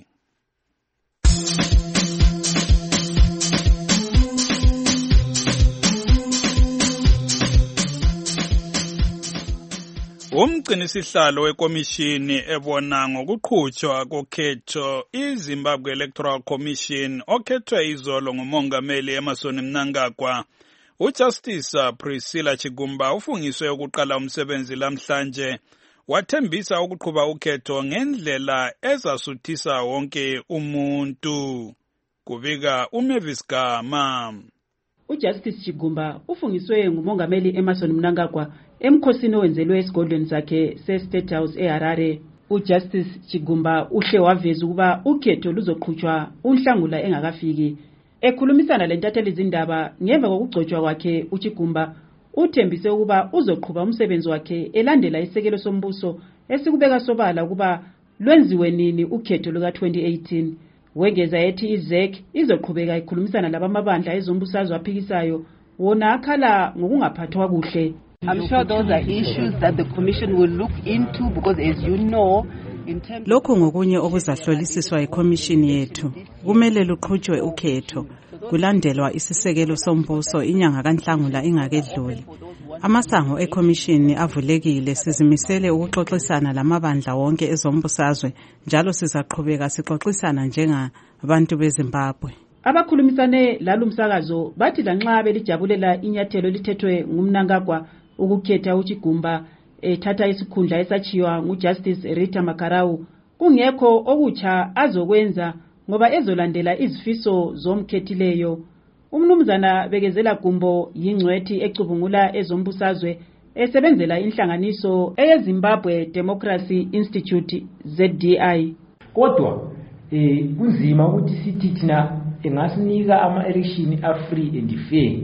[SPEAKER 19] Umgcinisihlalo wekomishini ebona ngokuqhutshwa kokhetho iZimbabwe Electoral Commission okhethwe izolo ngumongameli Emmerson Mnangagwa, uJustice Priscilla Chigumba ufungiswe ukuqala umsebenzi lamhlanje wathembisa ukuqhuba ukhetho ngendlela ezasuthisa wonke umuntu. Kubika uMavis Gama.
[SPEAKER 21] uJustice Chigumba ufungiswe ngumongameli Emmerson Mnangagwa emkhosini owenzelwe esigodlweni sakhe se-State House eHarare. uJustice Chigumba uhle waveza ukuba ukhetho luzoqhutshwa unhlangula engakafiki. Ekhulumisana lentatheli izindaba ngemva kokugcotshwa kwakhe, uChigumba uthembise ukuba uzoqhuba umsebenzi wakhe elandela isekelo sombuso esikubeka sobala ukuba lwenziwe nini ukhetho luka-2018. Wengeza ethi iZEC izoqhubeka ikhulumisana labamabandla ezombusazwe aphikisayo wona akhala ngokungaphathwa kuhle.
[SPEAKER 22] I'm sure those are issues that the commission will look into because as you know,
[SPEAKER 2] lokhu ngokunye okuzahlolisiswa ikomishini yethu. Kumele luqhutshwe ukhetho kulandelwa isisekelo sombuso inyanga kaNhlangula ingakedluli. Amasango ekomishini avulekile, sizimisele ukuxoxisana lamabandla wonke ezombusazwe njalo sizaqhubeka sixoxisana njengabantu beZimbabwe.
[SPEAKER 21] Abakhulumisane lalumsakazo bathi lanxa belijabulela inyathelo lithethwe nguMnangagwa ukukhetha uChigumba ethatha isikhundla esachiwa nguJustice Rita Makarau, kungekho okutsha azokwenza ngoba ezolandela izifiso zomkhethileyo. Umnumzana Bekezela Gumbo yingcwethi ecubungula ezombusazwe esebenzela inhlanganiso eyeZimbabwe Democracy Institute ZDI.
[SPEAKER 23] Kodwa kunzima ukuthi sithi thina engasinika ama-election a-free and fair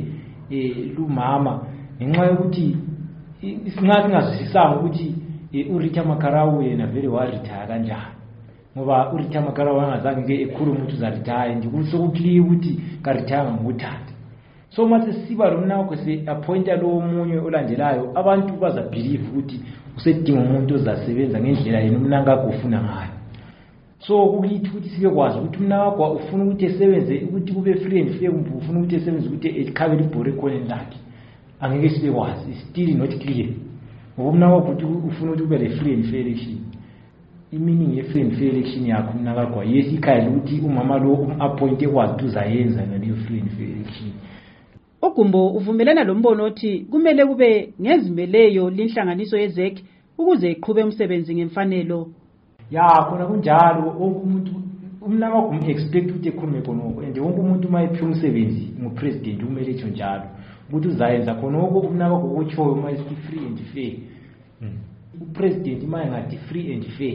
[SPEAKER 23] lumama ngenxa yokuthi singazwisisanga ukuthi uRita Makarau yena vele waretire kanjani, ngoba uRita Makarau angazange ekhulume ukuthi uzaretire ndikusokukliye ukuthi karetire ngokuthatha. So mase siba lomnako se-appointa lo omunye olandelayo abantu bazabhilive ukuthi usedinga umuntu ozasebenza ngendlela yena uMnangagwa ufuna ngayo. So kukithi ukuthi sibekwazi ukuthi uMnangagwa ufuna ukuthi esebenze ukuthi kube free and fair, ufuna ukuthi esebenze ukuthi ekhabele ibhore khona lakhe. Angeke sibekwazi, still not clear. Ngoba uMnangagwa ukuthi ufuna ukuthi kube le-free and fair election. I-meaning ye-free and fair election yakho uMnangagwa yes ikhaya ukuthi umama lo um-appointe ekwazi ukuthi uzayenza ngaleyo free and fair election.
[SPEAKER 21] uGumbo uvumelana lombono othi kumele kube ngezimeleyo linhlanganiso yeZEC ukuze iqhube umsebenzi ngemfanelo.
[SPEAKER 23] Ya khona kunjalo wonke umuntu uMnangagwa um-expect ukuthi ekhulume khonoko, and wonke umuntu uma ephiwa umsebenzi ngupresident kumele etsho njalo ukuthi uzayenza khonoko uMnangagwa okutshoyo uma esithi free and fair. Upresident uma engathi free and fair,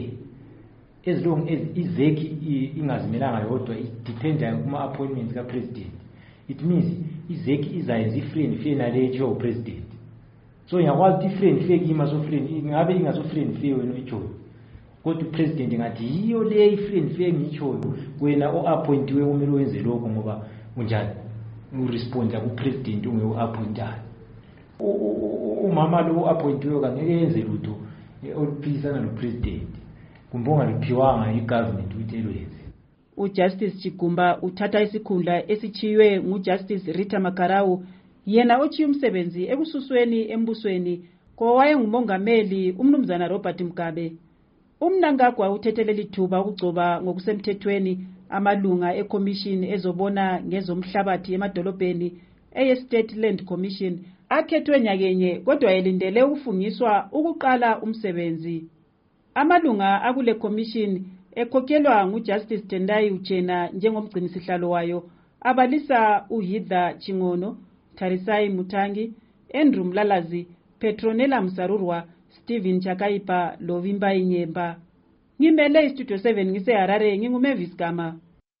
[SPEAKER 23] as long as iZEC ingazimelanga yodwa idependa kuma-appointments kapresident, it means iZEC izayenza i-free and fair naletsho upresident. So ngiyakwazi ukuthi i-free and fair kima ingabe ingaso-free and fair wena oyitshoyo, kodwa upresident ngathi yiyo le i-free and fair ngiyitshoyo wena o-appointiwe kumele wenze lokho ngoba kunjani. uresponda kupresident onge-appointayo. Umama lo appointiwe kangeke yenze lutho oluphikisana nopresident kumbe ongaliphiwanga igovernment ukuthi elwenze.
[SPEAKER 21] Ujustice Chigumba uthatha isikhundla esichiywe nguJustice Rita Makarau, yena ochiye umsebenzi ekususweni embusweni kowayengumongameli umnumzana Robert Mugabe. Umnangagwa uthethelela ithuba ukugcoba ngokusemthethweni amalunga eCommission ezobona ngezomhlabathi emadolobheni eState Land Commission akhethwe nyakenye kodwa elindele ukufungiswa ukuqala umsebenzi. Amalunga akule commission ekhokhelwa nguJustice Tendai Uchena njengomgcinisihlalo wayo abalisa uHidha Chingono, Tarisai Mutangi, Andrew Mlalazi, Petronella Msarurwa, Stephen Chakaipa, Lovimba Inyemba. Ngimele Studio 7 ngiseHarare nginguMavis Gama.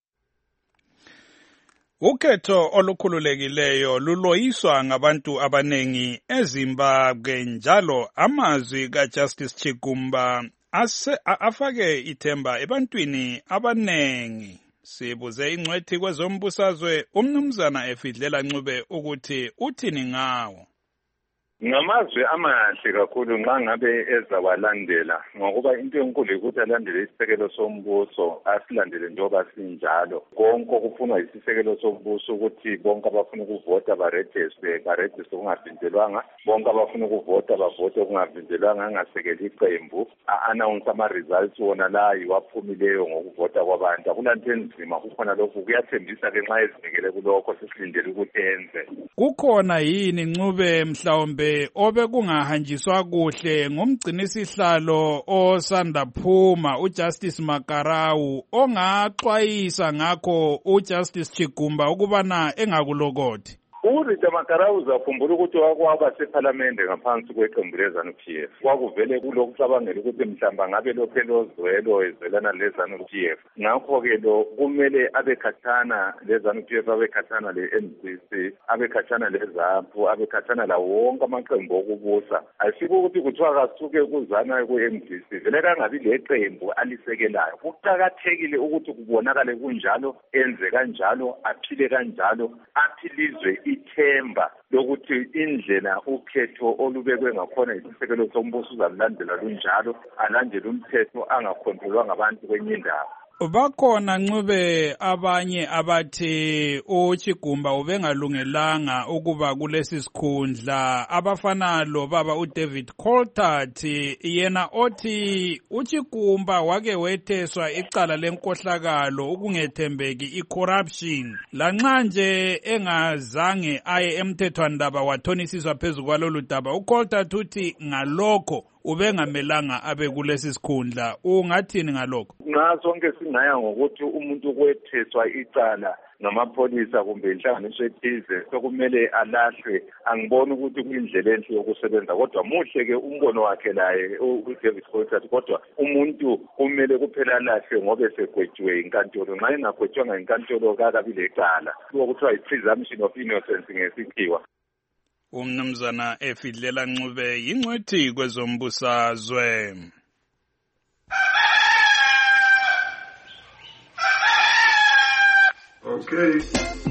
[SPEAKER 19] Ukhetho olukhululekileyo luloyiswa ngabantu abanengi eZimbabwe, njalo amazwi kaJustice Chigumba afake ithemba ebantwini abanengi. Sibuze ingcwethi kwezombusazwe umnumzana Efidlela Ncube ukuthi uthini ngawo.
[SPEAKER 1] Ngamazwi amahle kakhulu nxa ngabe ezawalandela, ngokuba into enkulu ukuthi alandele isisekelo sombuso, asilandele njengoba sinjalo. Konke okufunwa isisekelo sombuso ukuthi bonke abafuna ukuvota barejiste kungavinjelwanga, bonke abafuna ukuvota bavote kungavinjelwanga, angasekeli iqembu, a-announce ama-results wona la yiwaphumileyo ngokuvota kwabantu. Akulanto enzima kukhona lokhu, kuyathembisa ke nxa ezinikele kulokho sesilindele ukuthi enze.
[SPEAKER 19] Kukhona yini Ncube mhlawumbe obekungahanjiswa kuhle ngumgcinisihlalo osanda phuma uJustice Makarau ongaxwayisa ngakho uJustice Chigumba ukubana engakulokothi?
[SPEAKER 1] uRita Makarau uzakhumbula ukuthi wakwaba sephalamende ngaphansi kweqembu leZANU-PF. Kwakuvele kulokucabangela ukuthi mhlamba ngabe lophelo ozwelo ezelana leZANU-PF. Ngakho-ke lo kumele abekhathana leZANU-PF, abekhathana le-NCC, abekhathana leZAPU, abekhathana la wonke amaqembu okubusa. Ayisiko ukuthi kuthiwa kasuke kuzana ku-MDC, vele kangabi leqembu alisekelayo. Kuqakathekile ukuthi kubonakale kunjalo, enze kanjalo, aphile kanjalo, aphilizwe ithemba lokuthi indlela ukhetho olubekwe ngakhona isisekelo sombuso uzalandela lunjalo, alandele umthetho, angakhontrolwa ngabantu kwenye indawo.
[SPEAKER 19] Bakhona Ncube abanye abathi uChigumba ubengalungelanga ukuba kulesi sikhundla, abafana lo baba uDavid Coltart, yena othi uChigumba wake wetheswa icala lenkohlakalo, ukungethembeki, icorruption, lanxa nje engazange aye emthethwandaba wathonisiswa phezu kwalolu daba. uColtart uthi ngalokho ubengamelanga abe kulesi sikhundla. Ungathini ngalokho?
[SPEAKER 1] Nxa sonke singaya ngokuthi umuntu kwetheswa icala ngamapholisa kumbe inhlanganiso ethize sokumele alahlwe, angiboni ukuthi kuyindlela enhle yokusebenza. Kodwa muhle ke umbono wakhe laye uDavid Coltart, kodwa umuntu kumele kuphela alahlwe ngoba esegwetshiwe inkantolo. Nxa engagwetshwanga inkantolo kakabi lecala, kuthiwa yi-presumption of innocence ngesikhiwa.
[SPEAKER 19] Umnumzana Efidlela Ncube yingcwethi kwezombusazwe.
[SPEAKER 6] Okay.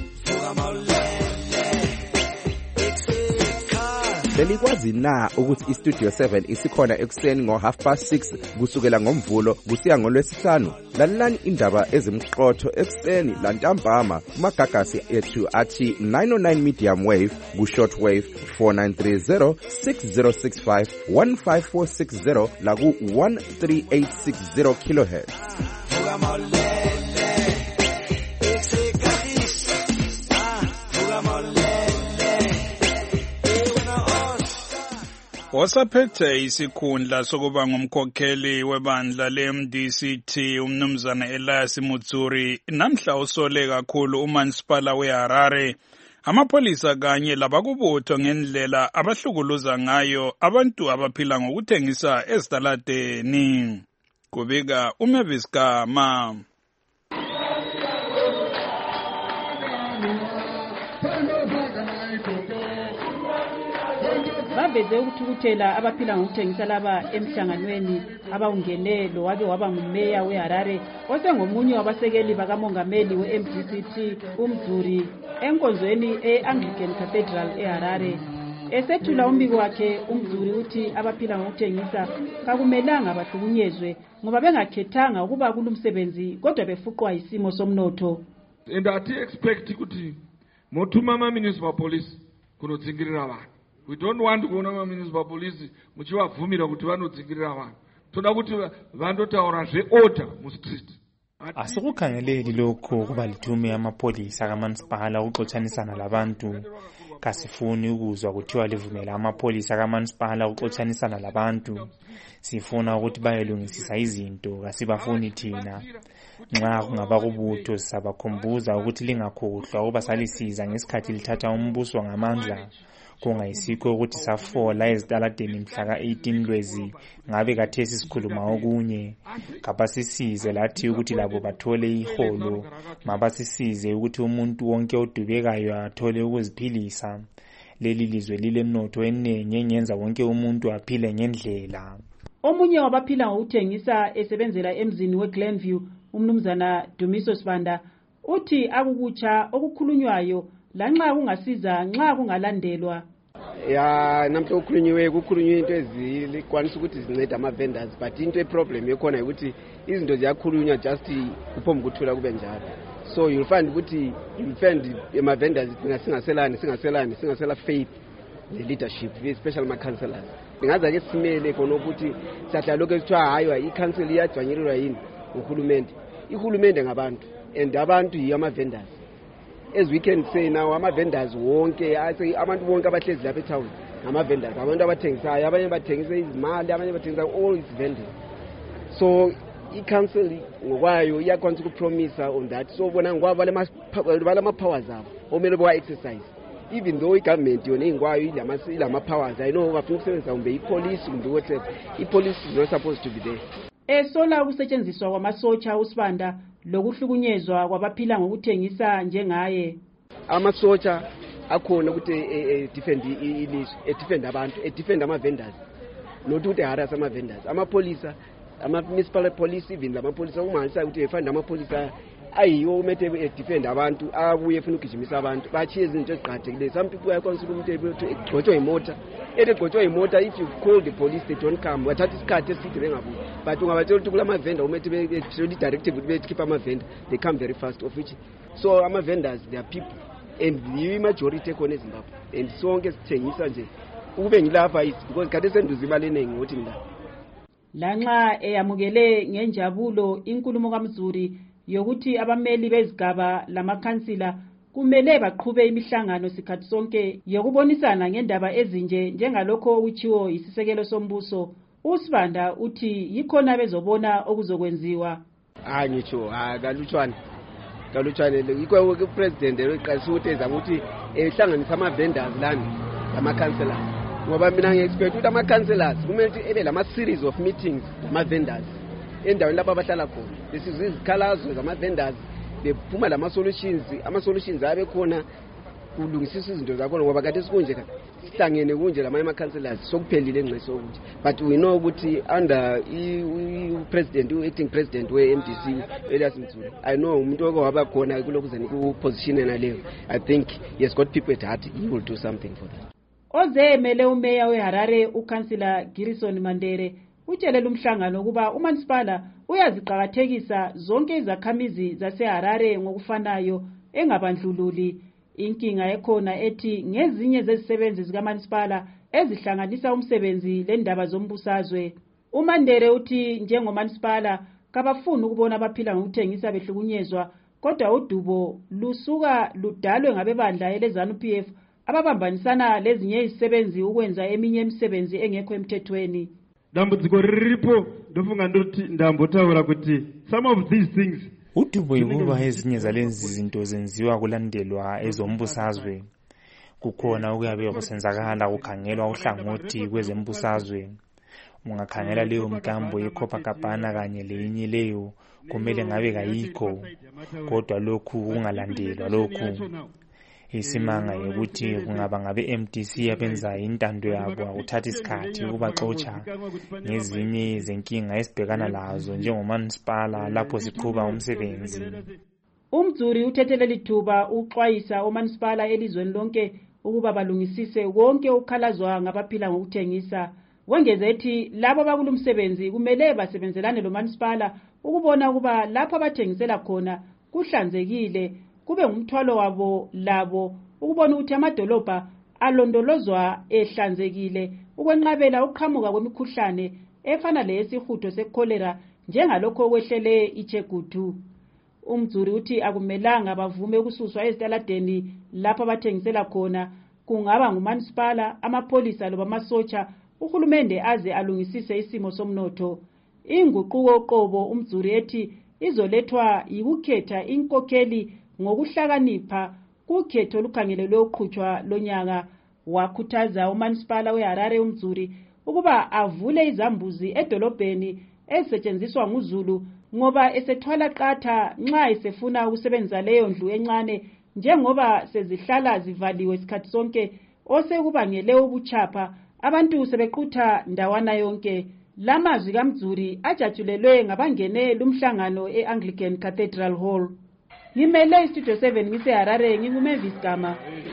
[SPEAKER 6] Belikwazi na ukuthi iStudio 7 isikhona ekuseni ngo6:30 kusukela ngoMvulo kusiya ngoLwesihlanu? Lalelani indaba ezimqotho ekuseni lantambama kumagagasi ethu athi 909 medium wave ku-short wave 4930 6065 15460 la ku-13860 kilohertz.
[SPEAKER 19] Wasaphethe isikhundla sokuba ngumkhokheli webandla leMDCT umnumzana Elias Mutsuri namhla usole kakhulu uMansipala weHarare, amapholisa kanye labakubutho ngendlela abahlukuluza ngayo abantu abaphila ngokuthengisa ezitaladeni. Kubika uMavis Gama.
[SPEAKER 21] baveze ukuthukuthela abaphila ngokuthengisa laba emhlanganweni abawungene lo wake waba ngumeya weHarare osengomunye wabasekeli bakamongameli we-MDCT uMzuri enkonzweni e-Anglican Cathedral eHarare. Esethula umbiko wakhe uMzuri uthi abaphila ngokuthengisa kakumelanga bahlukunyezwe ngoba bengakhethanga ukuba kulumsebenzi kodwa befuqwa isimo somnotho.
[SPEAKER 8] And ati expect ukuthi mothuma ama municipal police kunodzingirira vanhu. We don't want kuona ama municipal police muchivabvumira kuti vanodzingirira vanhu. Toda kuti vandotaura zveorder mustreet.
[SPEAKER 9] Asikukhangeleli lokho kuba lithume amapolisa kamasipala ukuxotshanisana labantu. Kasifuni ukuzwa kuthiwa livumela amapolisa kamasipala ukuxotshanisana labantu. Sifuna ukuthi bayelungisisa izinto, kasibafuni thina. Nxa kungaba kubutho sisabakhumbuza ukuthi lingakhohlwa ukuba salisiza ngesikhathi lithatha umbuso ngamandla. Kungayisikho ukuthi safola ezitaladeni mhla ka-18 Lwezi ngabe kathesi sikhuluma okunye. Kabasisize lathi ukuthi labo bathole iholo, mabasisize ukuthi umuntu wonke odubekayo athole ukuziphilisa. Leli lizwe lilemnotho enengi engenza wonke umuntu aphile ngendlela.
[SPEAKER 21] Omunye wabaphila ngokuthengisa esebenzela emzini weGlenview umnumzana Dumiso Sibanda uthi akukutsha okukhulunywayo lanxa kungasiza nxa kungalandelwa.
[SPEAKER 10] Ya namhla kukhulunywe into ezikwanisa ukuthi zincede ama-vendors but into eproblem ekhona ukuthi izinto ziyakhulunywa just kuphomu kuthula kube njalo. So you'll find ukuthi ama-vendors singasela faith the leadership especially ama-councillors. Ngaza ke simele khona ukuthi sahlala lokho ekuthiwa hayi i-council iyajwanyerilwa yini uhulumende. Ihulumende ngabantu and abantu yiyo ama-vendors. As we can say now, ama-vendors wonke, abantu bonke abahlezi lapha etown ngama-vendors. Abantu abathengisayo, abanye bathengisa izimali, abanye bathengisa all is vending. So i-council ngokwayo iyakwanisa ukupromisa on that. So bona ngoba balama-powers abo omele bawa-exercise. Even though i-government yona ingwayo ilama-powers, I know bafuna ukusebenzisa kumbe i-police kumbe whatever. I-police is not supposed to be there.
[SPEAKER 21] Esola ukusetshenziswa kwamasotsha uSibanda lokuhlukunyezwa kwabaphila ngokuthengisa njengaye.
[SPEAKER 10] Amasotsha akhona ukuthi defend abantu, defend ama-vendors, not ukuthi harass ama-vendors. Amapolisa, ama-municipal police, even lamapolisa umanisa ukuthi efanda amapolisa ayiyo umete defend abantu, abuye funa ukugijimisa abantu, bachiye izinto eziqhathekile. Some people uyakwanisa ukuthi umuntu egqotshwe imota, egqotshwe imota, if you call the police they don't come, wathatha isikhathi eside bengabuyi. But ungabatshela ukuthi kulama-vendor umete directive ukuthi bekhipha ama-vendor, they come very fast of which. So ama-vendors they are people and the majority ekhona eZimbabwe and sonke sithengisa nje ukube ngilapha is because kade senduza imali eningi ngokuthi ngilapha.
[SPEAKER 21] Lanxa eyamukele ngenjabulo inkulumo kaMzuri yokuthi abameli bezigaba lamakhansila kumele baqhube imihlangano sikhathi sonke yokubonisana ngendaba ezinje njengalokho okuchiwo isisekelo sombuso, uSibanda uthi yikhona bezobona okuzokwenziwa.
[SPEAKER 10] Ngitsho kalutshwane yikho upresident eqalisa ukuthi ezama ukuthi ehlanganisa ama-vendors lana lamakhansela. Ngoba mina ngi-expect ukuthi ama-councillors kumele ukuthi ebe lama-series of meetings ama-vendors endaweni lapho abahlala khona. Besizwe izikhalazo zama-vendors bephuma ama-solutions abe khona kulungisisa izinto zakhona ngoba kade sikunje sihlangene kunje lama-councillors sokuphelile engceso ukuthi. But we know ukuthi under acting president we-MDC Elias Mthuli, I know umuntu waba khona kulokhu zeni ku-position enaleyo. I think he has got people at heart, he will do something for that.
[SPEAKER 21] Ozemele umeya weHarare ukansila Girison Mandere utshelela umhlangano ukuba uMansipala uyaziqhakathekisa zonke izakhamizi zaseHarare ngokufanayo engabandlululi. Inkinga ekhona ethi ngezinye zezisebenzi zikaMansipala ezihlanganisa umsebenzi lendaba zombusazwe. uMandere uthi njengoMansipala kabafuni ukubona abaphila ngokuthengisa behlukunyezwa kodwa udubo lusuka ludalwe ngabebandla eleZANU-PF ababambanisana lezinye izisebenzi ukwenza eminye imisebenzi engekho emthethweni.
[SPEAKER 8] Dambudziko riripo ndofunga ndoti ndambotaura kuti some of these things
[SPEAKER 9] udubo yikuba ezinye zalezi zinto zenziwa kulandelwa ezombusazwe. Kukhona okuyabe kusenzakala kukhangelwa uhlangothi kwezembusazwe. Ungakhangela leyo mkambo yeCopacabana kanye lenye leyo kumele ngabe kayikho, kodwa lokhu kungalandelwa lokhu. isimanga yokuthi kungaba ngabe MDC abenza intando yabo akuthatha isikhathi ukubaxotsha ngezinye izinkinga esibhekana lazo njengomasipala lapho siqhuba umsebenzi.
[SPEAKER 21] Umdzuri uthethele lithuba uxwayisa omasipala elizweni lonke ukuba balungisise wonke ukhalazwa ngabaphila ngokuthengisa. Wengeze ethi labo abakulumsebenzi kumele basebenzelane lomasipala ukubona ukuba lapho abathengisela khona kuhlanzekile, kube ngumthwalo wabo labo ukubona ukuthi amadolobha alondolozwa ehlanzekile ukwenqabela ukuqhamuka kwemikhuhlane efana leyesihudo sekholera njengalokho okwehlele iChegutu. Umdzuri uthi akumelanga bavume ukususwa ezitaladeni lapho abathengisela khona, kungaba ngumasipala, amapolisa loba amasotsha, uhulumende aze alungisise isimo somnotho. Inguquko qobo umdzuri ethi izolethwa yikukhetha inkokheli ngokuhlakanipha kukhetho lukhangelelwe uqhutshwa lonyaka. Wakhuthaza umasipala weHarare umdzuri ukuba avule izambuzi edolobheni ezisetshenziswa nguZulu ngoba esethwala qatha nxa esefuna ukusebenzisa leyo ndlu encane njengoba sezihlala zivaliwe isikhathi sonke osekubangele ubuchapha abantu sebequtha ndawana yonke. Lamazwi kaMdzuri ajatshulelwe ngabangene lumhlangano eAnglican Cathedral Hall. Ngimele iStudio 7 ngiseHarare nginguMavis Gama.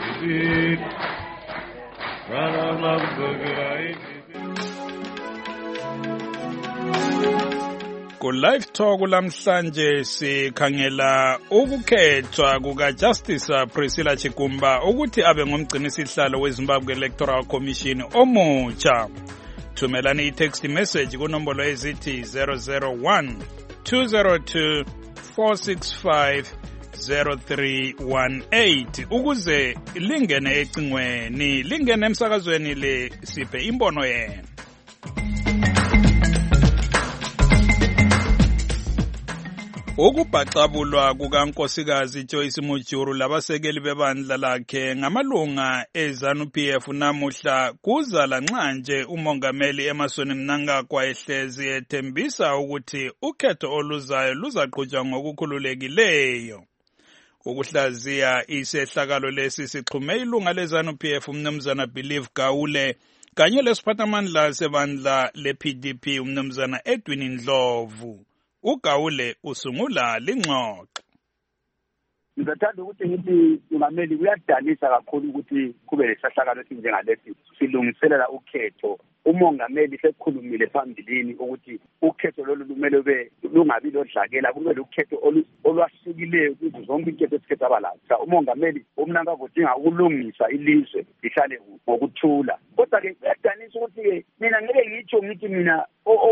[SPEAKER 19] Ku-Live Talk lamhlanje sikhangela ukukhethwa kukaJustice Priscilla Chigumba ukuthi abe ngumgcinisihlalo weZimbabwe Electoral Commission omutsha. Thumelani i-text message kunombolo ezithi 001 202 465 0318 ukuze lingene ecingweni, lingene emsakazweni le siphe imbono yenu. Ukubhaxabulwa kukankosikazi Joyce Mujuru labasekeli bebandla lakhe ngamalunga eZANU-PF namuhla kuza lanxanje umongameli Emmerson Mnangagwa ehlezi ethembisa ukuthi ukhetho oluzayo luzaqhutshwa ngokukhululekileyo. Ukuhlaziya isehlakalo lesi sixhume ilunga leZANU-PF umnumzana Believe Gawule kanye lesiphathamandla sebandla lePDP umnumzana Edwin Ndlovu. Ugawule usungula lingxoxo.
[SPEAKER 7] Ngizathanda ukuthi ngithi ungameli kuyadanisa kakhulu ukuthi kube lesahlakalo esinjengalesi silungiselela ukhetho. Umongameli sekhulumile phambilini ukuthi ukhetho lolu lumele ube lungabi lodlakela, kube ukhetho olwahlukileyo kuzo zonke inketho esikhetha abalaza. Umongameli uMnangagwa udinga ukulungisa ilizwe lihlale ngokuthula. Kodwa ke kuyadanisa ukuthi mina ngeke ngitsho ngithi mina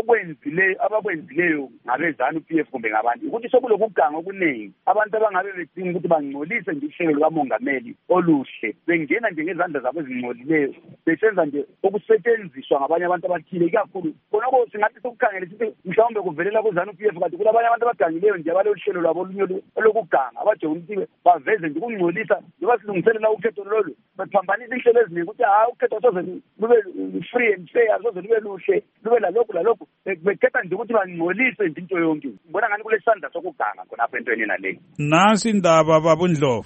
[SPEAKER 7] abakwenzileyo ngabeZANU-PF kumbe ngabantu ukuthi sokulokuganga okuningi abantu abangabe bedinga ukuthi bangcolise nje uhlelo lukamongameli oluhle, bengena nje ngezandla zabo ezingcolileyo besenza nje okusetshenziswa ngabanye abantu abathile. Ikakhulu khonoko singathi sokukhangela sithi mhlawumbe kuvelela kuZANU-PF kanti kulabanye abantu abagangileyo nje abalolu hlelo lwabo olunye olokuganga abaje ukuthi baveze nje ukungcolisa njengoba silungiselela ukhetho lolu bephambanisa inhlelo eziningi ukuthi ukhetho soze lube free and fair, soze lube luhle, lube lalokhu bekhetha nje ukuthi bangcolise nje into yonke. Ngibona ngani kulesandla sokuganga khonapha entweni nale.
[SPEAKER 19] Nasi indaba baba Ndlovu.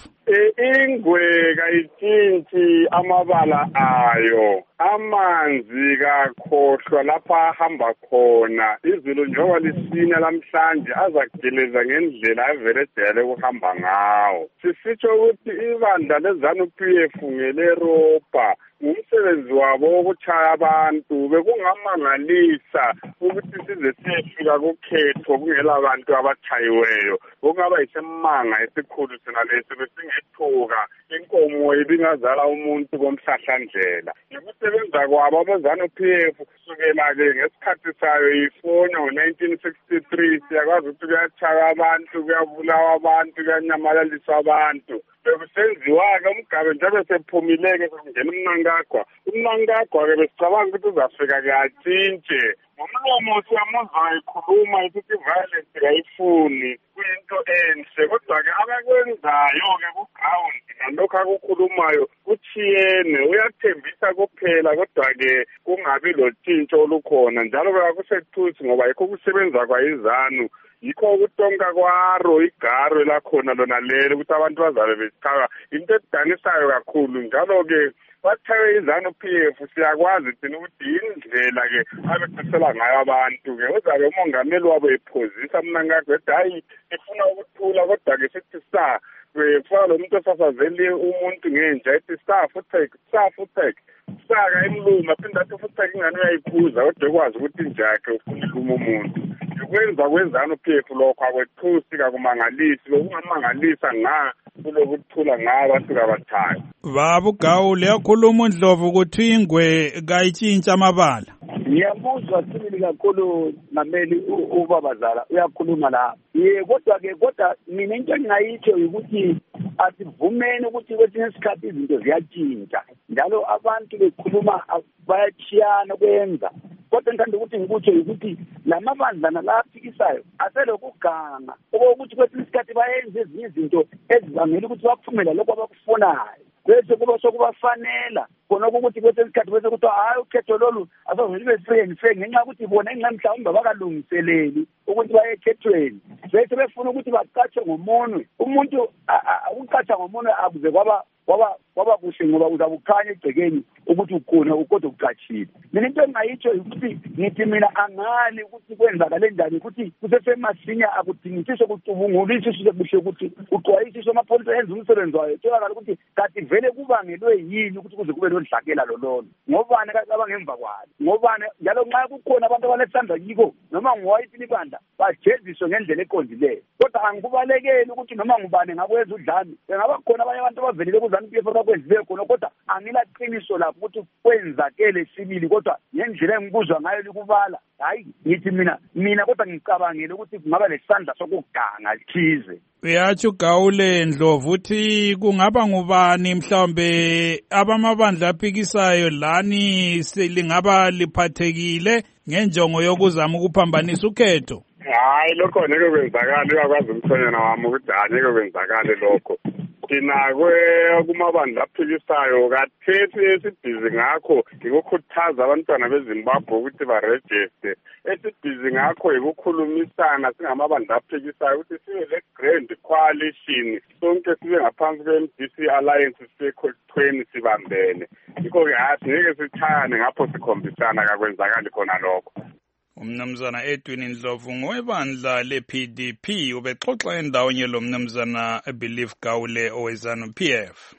[SPEAKER 11] Ingwe kayithinti amabala ayo, amanzi kakhohlwa lapha ahamba khona. Izulu njengoba lisina lamhlanje azageleza ngendlela everedele ukuhamba ngawo. Sisitsho ukuthi ibandla leZANU-PF ngeleropa umsebenzi wabo wokuchaya abantu bekungamangalisa ukuthi size siyefika kukhetho kungela abantu abachayiweyo. Kungaba yisemanga esikhulu sina lesi besingethuka inkomo ibingazala umuntu komhlahlandlela. Ukusebenza kwabo abeZANU-PF kusukela-ke ngesikhathi sayo ifonyo ngo-1963 siyakwazi ukuthi kuyachaya abantu, kuyabulawa abantu, kuyanyamalaliswa abantu. Bekusenziwa-ke umgabe njengoba sephumileke sekungena uMnangagwa-ke besicabanga ukuthi uzafika-ke atshintshe. Ngomlomo siyamuzwa ekhuluma ukuthi i-violence kayifuni, kuyinto enhle kodwa-ke abakwenzayo-ke kugrawundi nalokhu akukhulumayo kuthiyene uyathembisa kuphela kodwa-ke kungabi lotshintsho olukhona njalo-ke akusethusi ngoba yikho kusebenza kwayizanu yikho ukutonka kwaro igaro lakhona lona lelo ukuthi abantu bazabe besichawa into edanisayo kakhulu njalo-ke bathawe izanu PF siyakwazi thina ukuthi indlela-ke abexesela ngayo abantu-ke uzabe umongameli wabo ephozisa mna ngakwethi hayi efuna ukuthula kodwa-ke sithi kufana lo muntu osasazeli umuntu ngenja ethi safutek saka emluma aphinde athi futek ingane uyayiphuza kodwa ekwazi ukuthi injakhe ufuna iluma umuntu ukwenza kwenzani PF lokho akwethusi kakumangalisi lokungamangalisa kulokuthula abantu kabathayo
[SPEAKER 19] baba uGawule yakhuluma uNdlovu ukuthi ingwe kayitshintsha amabala
[SPEAKER 7] ngiyabuzwa sibili kakhulu nameli ubabazala uyakhuluma la kodwa mina into engingayitsho ukuthi asivumeni ukuthi kwesinye isikhathi izinto ziyatshintsha njalo abantu bekhuluma bayachiyana kwenza kodwa ngithanda ukuthi ngikutsho ukuthi lamabandla nalaphikisayo aselokuganga okokuthi kwesinye isikhathi bayenze ezinye izinto ezivangela ukuthi baphumela lokho abakufunayo bese kuba sokubafanela khona ukuthi kwesinye isikhathi bese kuthi hayi ukhetho lolu asazwe libe free and fair ngenxa yokuthi bona mhlawumbe bakalungiseleli ukuthi baye ekhethweni bese befuna ukuthi baqatshwe ngomunwe umuntu ukuqatsha ngomunwe akuze kwaba kuhle ngoba uzabukhanya egcekeni ukuthi ukhona kodwa uqatshile mina into engayitsho ukuthi ngithi mina angali ukuthi kwenzakale njani ukuthi kusesemasinya akudingisiswe kucubungulisiswe kuhle ukuthi uxwayisiswe amapholisa enza umsebenzi wayo tholakala ukuthi kanti vele kubangelwe yini ukuthi kuze kube lodlakela lololo ngobani abangemva kwalo ngobani njalo nxa kukhona abantu abanesandla kiko noma nguwayiphi ibandla bajeziswe ngendlela eqondileyo kodwa angikubalekeli ukuthi noma ngubani ngakwenza udlame engaba khona abanye abantu abavelile kuzanu PF abakwenzileyo khona kodwa angilaqiniso lapho ukuthi kwenzakele sibili kodwa ngendlela engibuzwa ngayo likubala hayi ngithi mina kodwa ngicabangele ukuthi kungaba lesandla sokuganga thize
[SPEAKER 19] uyatsho uGawule Ndlovu uthi kungaba ngubani mhlawumbe abamabandla aphikisayo lani lingaba liphathekile ngenjongo yokuzama ukuphambanisa ukhetho
[SPEAKER 11] hayi lokho ngeke kwenzakale uyakwazi umthonyana wami ukuthi ngeke kwenzakale lokho thina kumabandla aphikisayo kathethi esibhizi ngakho ngikukhuthaza abantwana beZimbabwe ukuthi barejiste esibhizi ngakho yikukhulumisana singamabandla aphikisayo ukuthi sibe le-grand coalition sonke sibe ngaphansi kwe-MDC alliance sibe sibambene yikho-ke hathi ngeke sithayane ngapho sikhombisana kakwenzakali khona lokho
[SPEAKER 19] umnumzana Edwin Ndlovu ngowebandla le-PDP ubexoxa endawonye lo mnumzana Belief Gawule owezanu PF.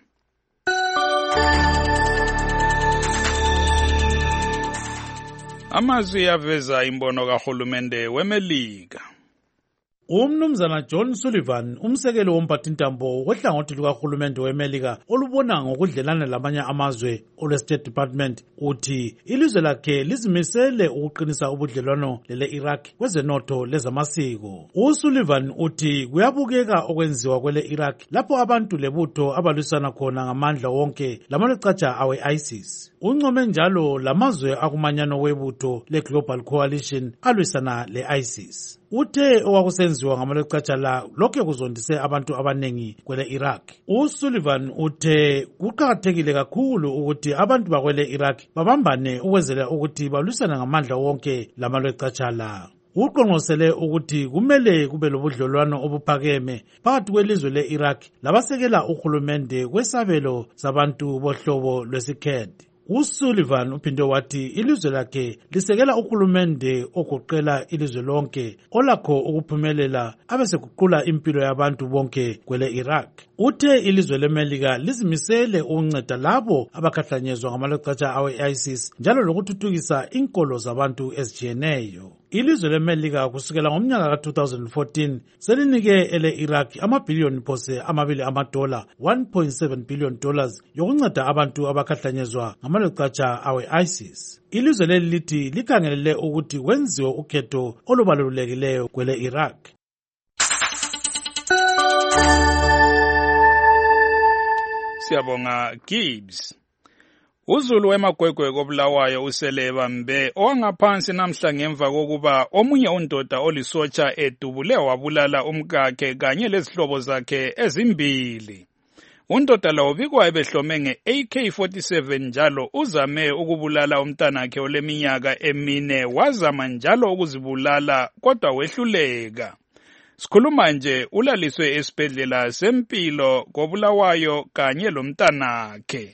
[SPEAKER 19] Amazwi aveza imbono kahulumende weMelika.
[SPEAKER 17] Umnumzana John Sullivan, umsekeli womphathintambo wohlangothi lukahulumende weMelika olubona ngokudlelana lamanye amazwe olwe-State Department, uthi ilizwe lakhe lizimisele ukuqinisa ubudlelwano lele-Iraq kwezenotho lezamasiko. USullivan uthi kuyabukeka okwenziwa kwele-Iraq lapho abantu lebutho abalwisana khona ngamandla wonke lamalecatsha awe-ISIS. Uncome njalo lamazwe akumanyano webutho le-Global Coalition alwisana le-ISIS. Uthe owakusenziwa ngamalecatsha la lokho kuzondise abantu abanengi kwele-Iraq. USullivan uthe kuqakathekile kakhulu ukuthi abantu bakwele-Iraq babambane ukwenzela ukuthi balwisana ngamandla wonke lamalecatsha la. Uqonqosele ukuthi kumele kube lobudlelwano obuphakeme phakathi kwelizwe le-Iraq labasekela uhulumende kwesabelo sabantu bohlobo lwesikhed. USullivan uphinde wathi ilizwe lakhe lisekela uhulumende ogoqela ilizwe lonke olakho ukuphumelela abeseguqula impilo yabantu bonke kwele-Iraq. Uthe ilizwe leMelika lizimisele ukunceda labo abakhahlanyezwa ngamalecatsha awe-ISIS njalo lokuthuthukisa inkolo zabantu ezijiyeneyo. Ilizwe leMelika kusukela ngomnyaka ka-2014 selinike ele-Iraq amabhiliyoni phose $2 $1.7 billion yokunceda abantu abakhahlanyezwa ngamalecatsha awe-ISIS. Ilizwe leli lithi likhangelele ukuthi kwenziwe ukhetho olubalulekileyo kwele-Iraq.
[SPEAKER 19] Siyabonga Gibbs. uZulu weMagwegwe koBulawayo uSeleba Mbe owangaphansi namhla ngemva kokuba omunye undoda olisotsha edubule wabulala umkakhe kanye lezihlobo zakhe ezimbili. Undoda lawo bikwa ebehlome nge-AK-47 njalo uzame ukubulala umntanakhe oleminyaka 4 wazama njalo ukuzibulala kodwa wehluleka. Sikhuluma nje ulaliswe esibhedlela sempilo koBulawayo kanye lomntanakhe.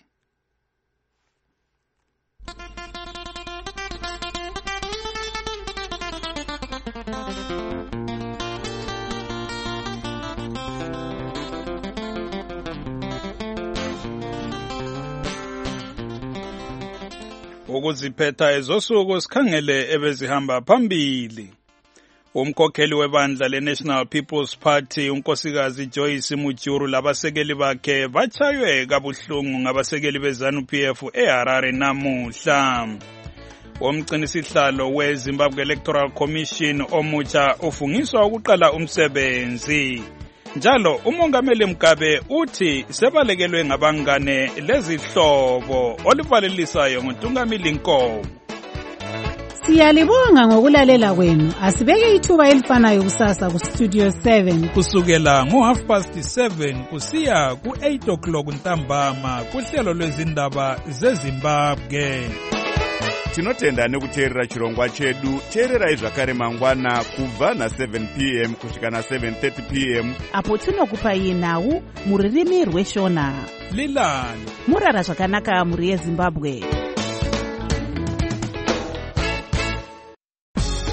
[SPEAKER 19] Ukuziphetha ezosuku sikhangele ebezihamba phambili. Umkhokheli webandla leNational People's Party unkosikazi Joyce Mujuru labasekeli bakhe bachaywe kabuhlungu ngabasekeli beZANU-PF eHarare namuhla. Umgcinisihlalo weZimbabwe Electoral Commission omutsha ufungiswa ukuqala umsebenzi. Njalo umongameli Mugabe uthi sebalekelwe ngabangane lezihlobo olivalelisayo ngoNtungamili Nkomo.
[SPEAKER 3] Siyalibonga ngokulalela kwenu. Asibeke ithuba elifanayo kusasa ku Studio 7
[SPEAKER 12] kusukela ngo7:30 kusiya ku8:00 ntambama kuhlelo lwezindaba zeZimbabwe.
[SPEAKER 13] Tinotenda nekuteerera chirongwa chedu. Teererai zvakare mangwana kubva na7 p.m. kusvika na7:30 p.m.
[SPEAKER 2] apo tinokupai nhau muririmi rweshona.
[SPEAKER 12] Lilani
[SPEAKER 2] murara zvakanaka muri yeZimbabwe.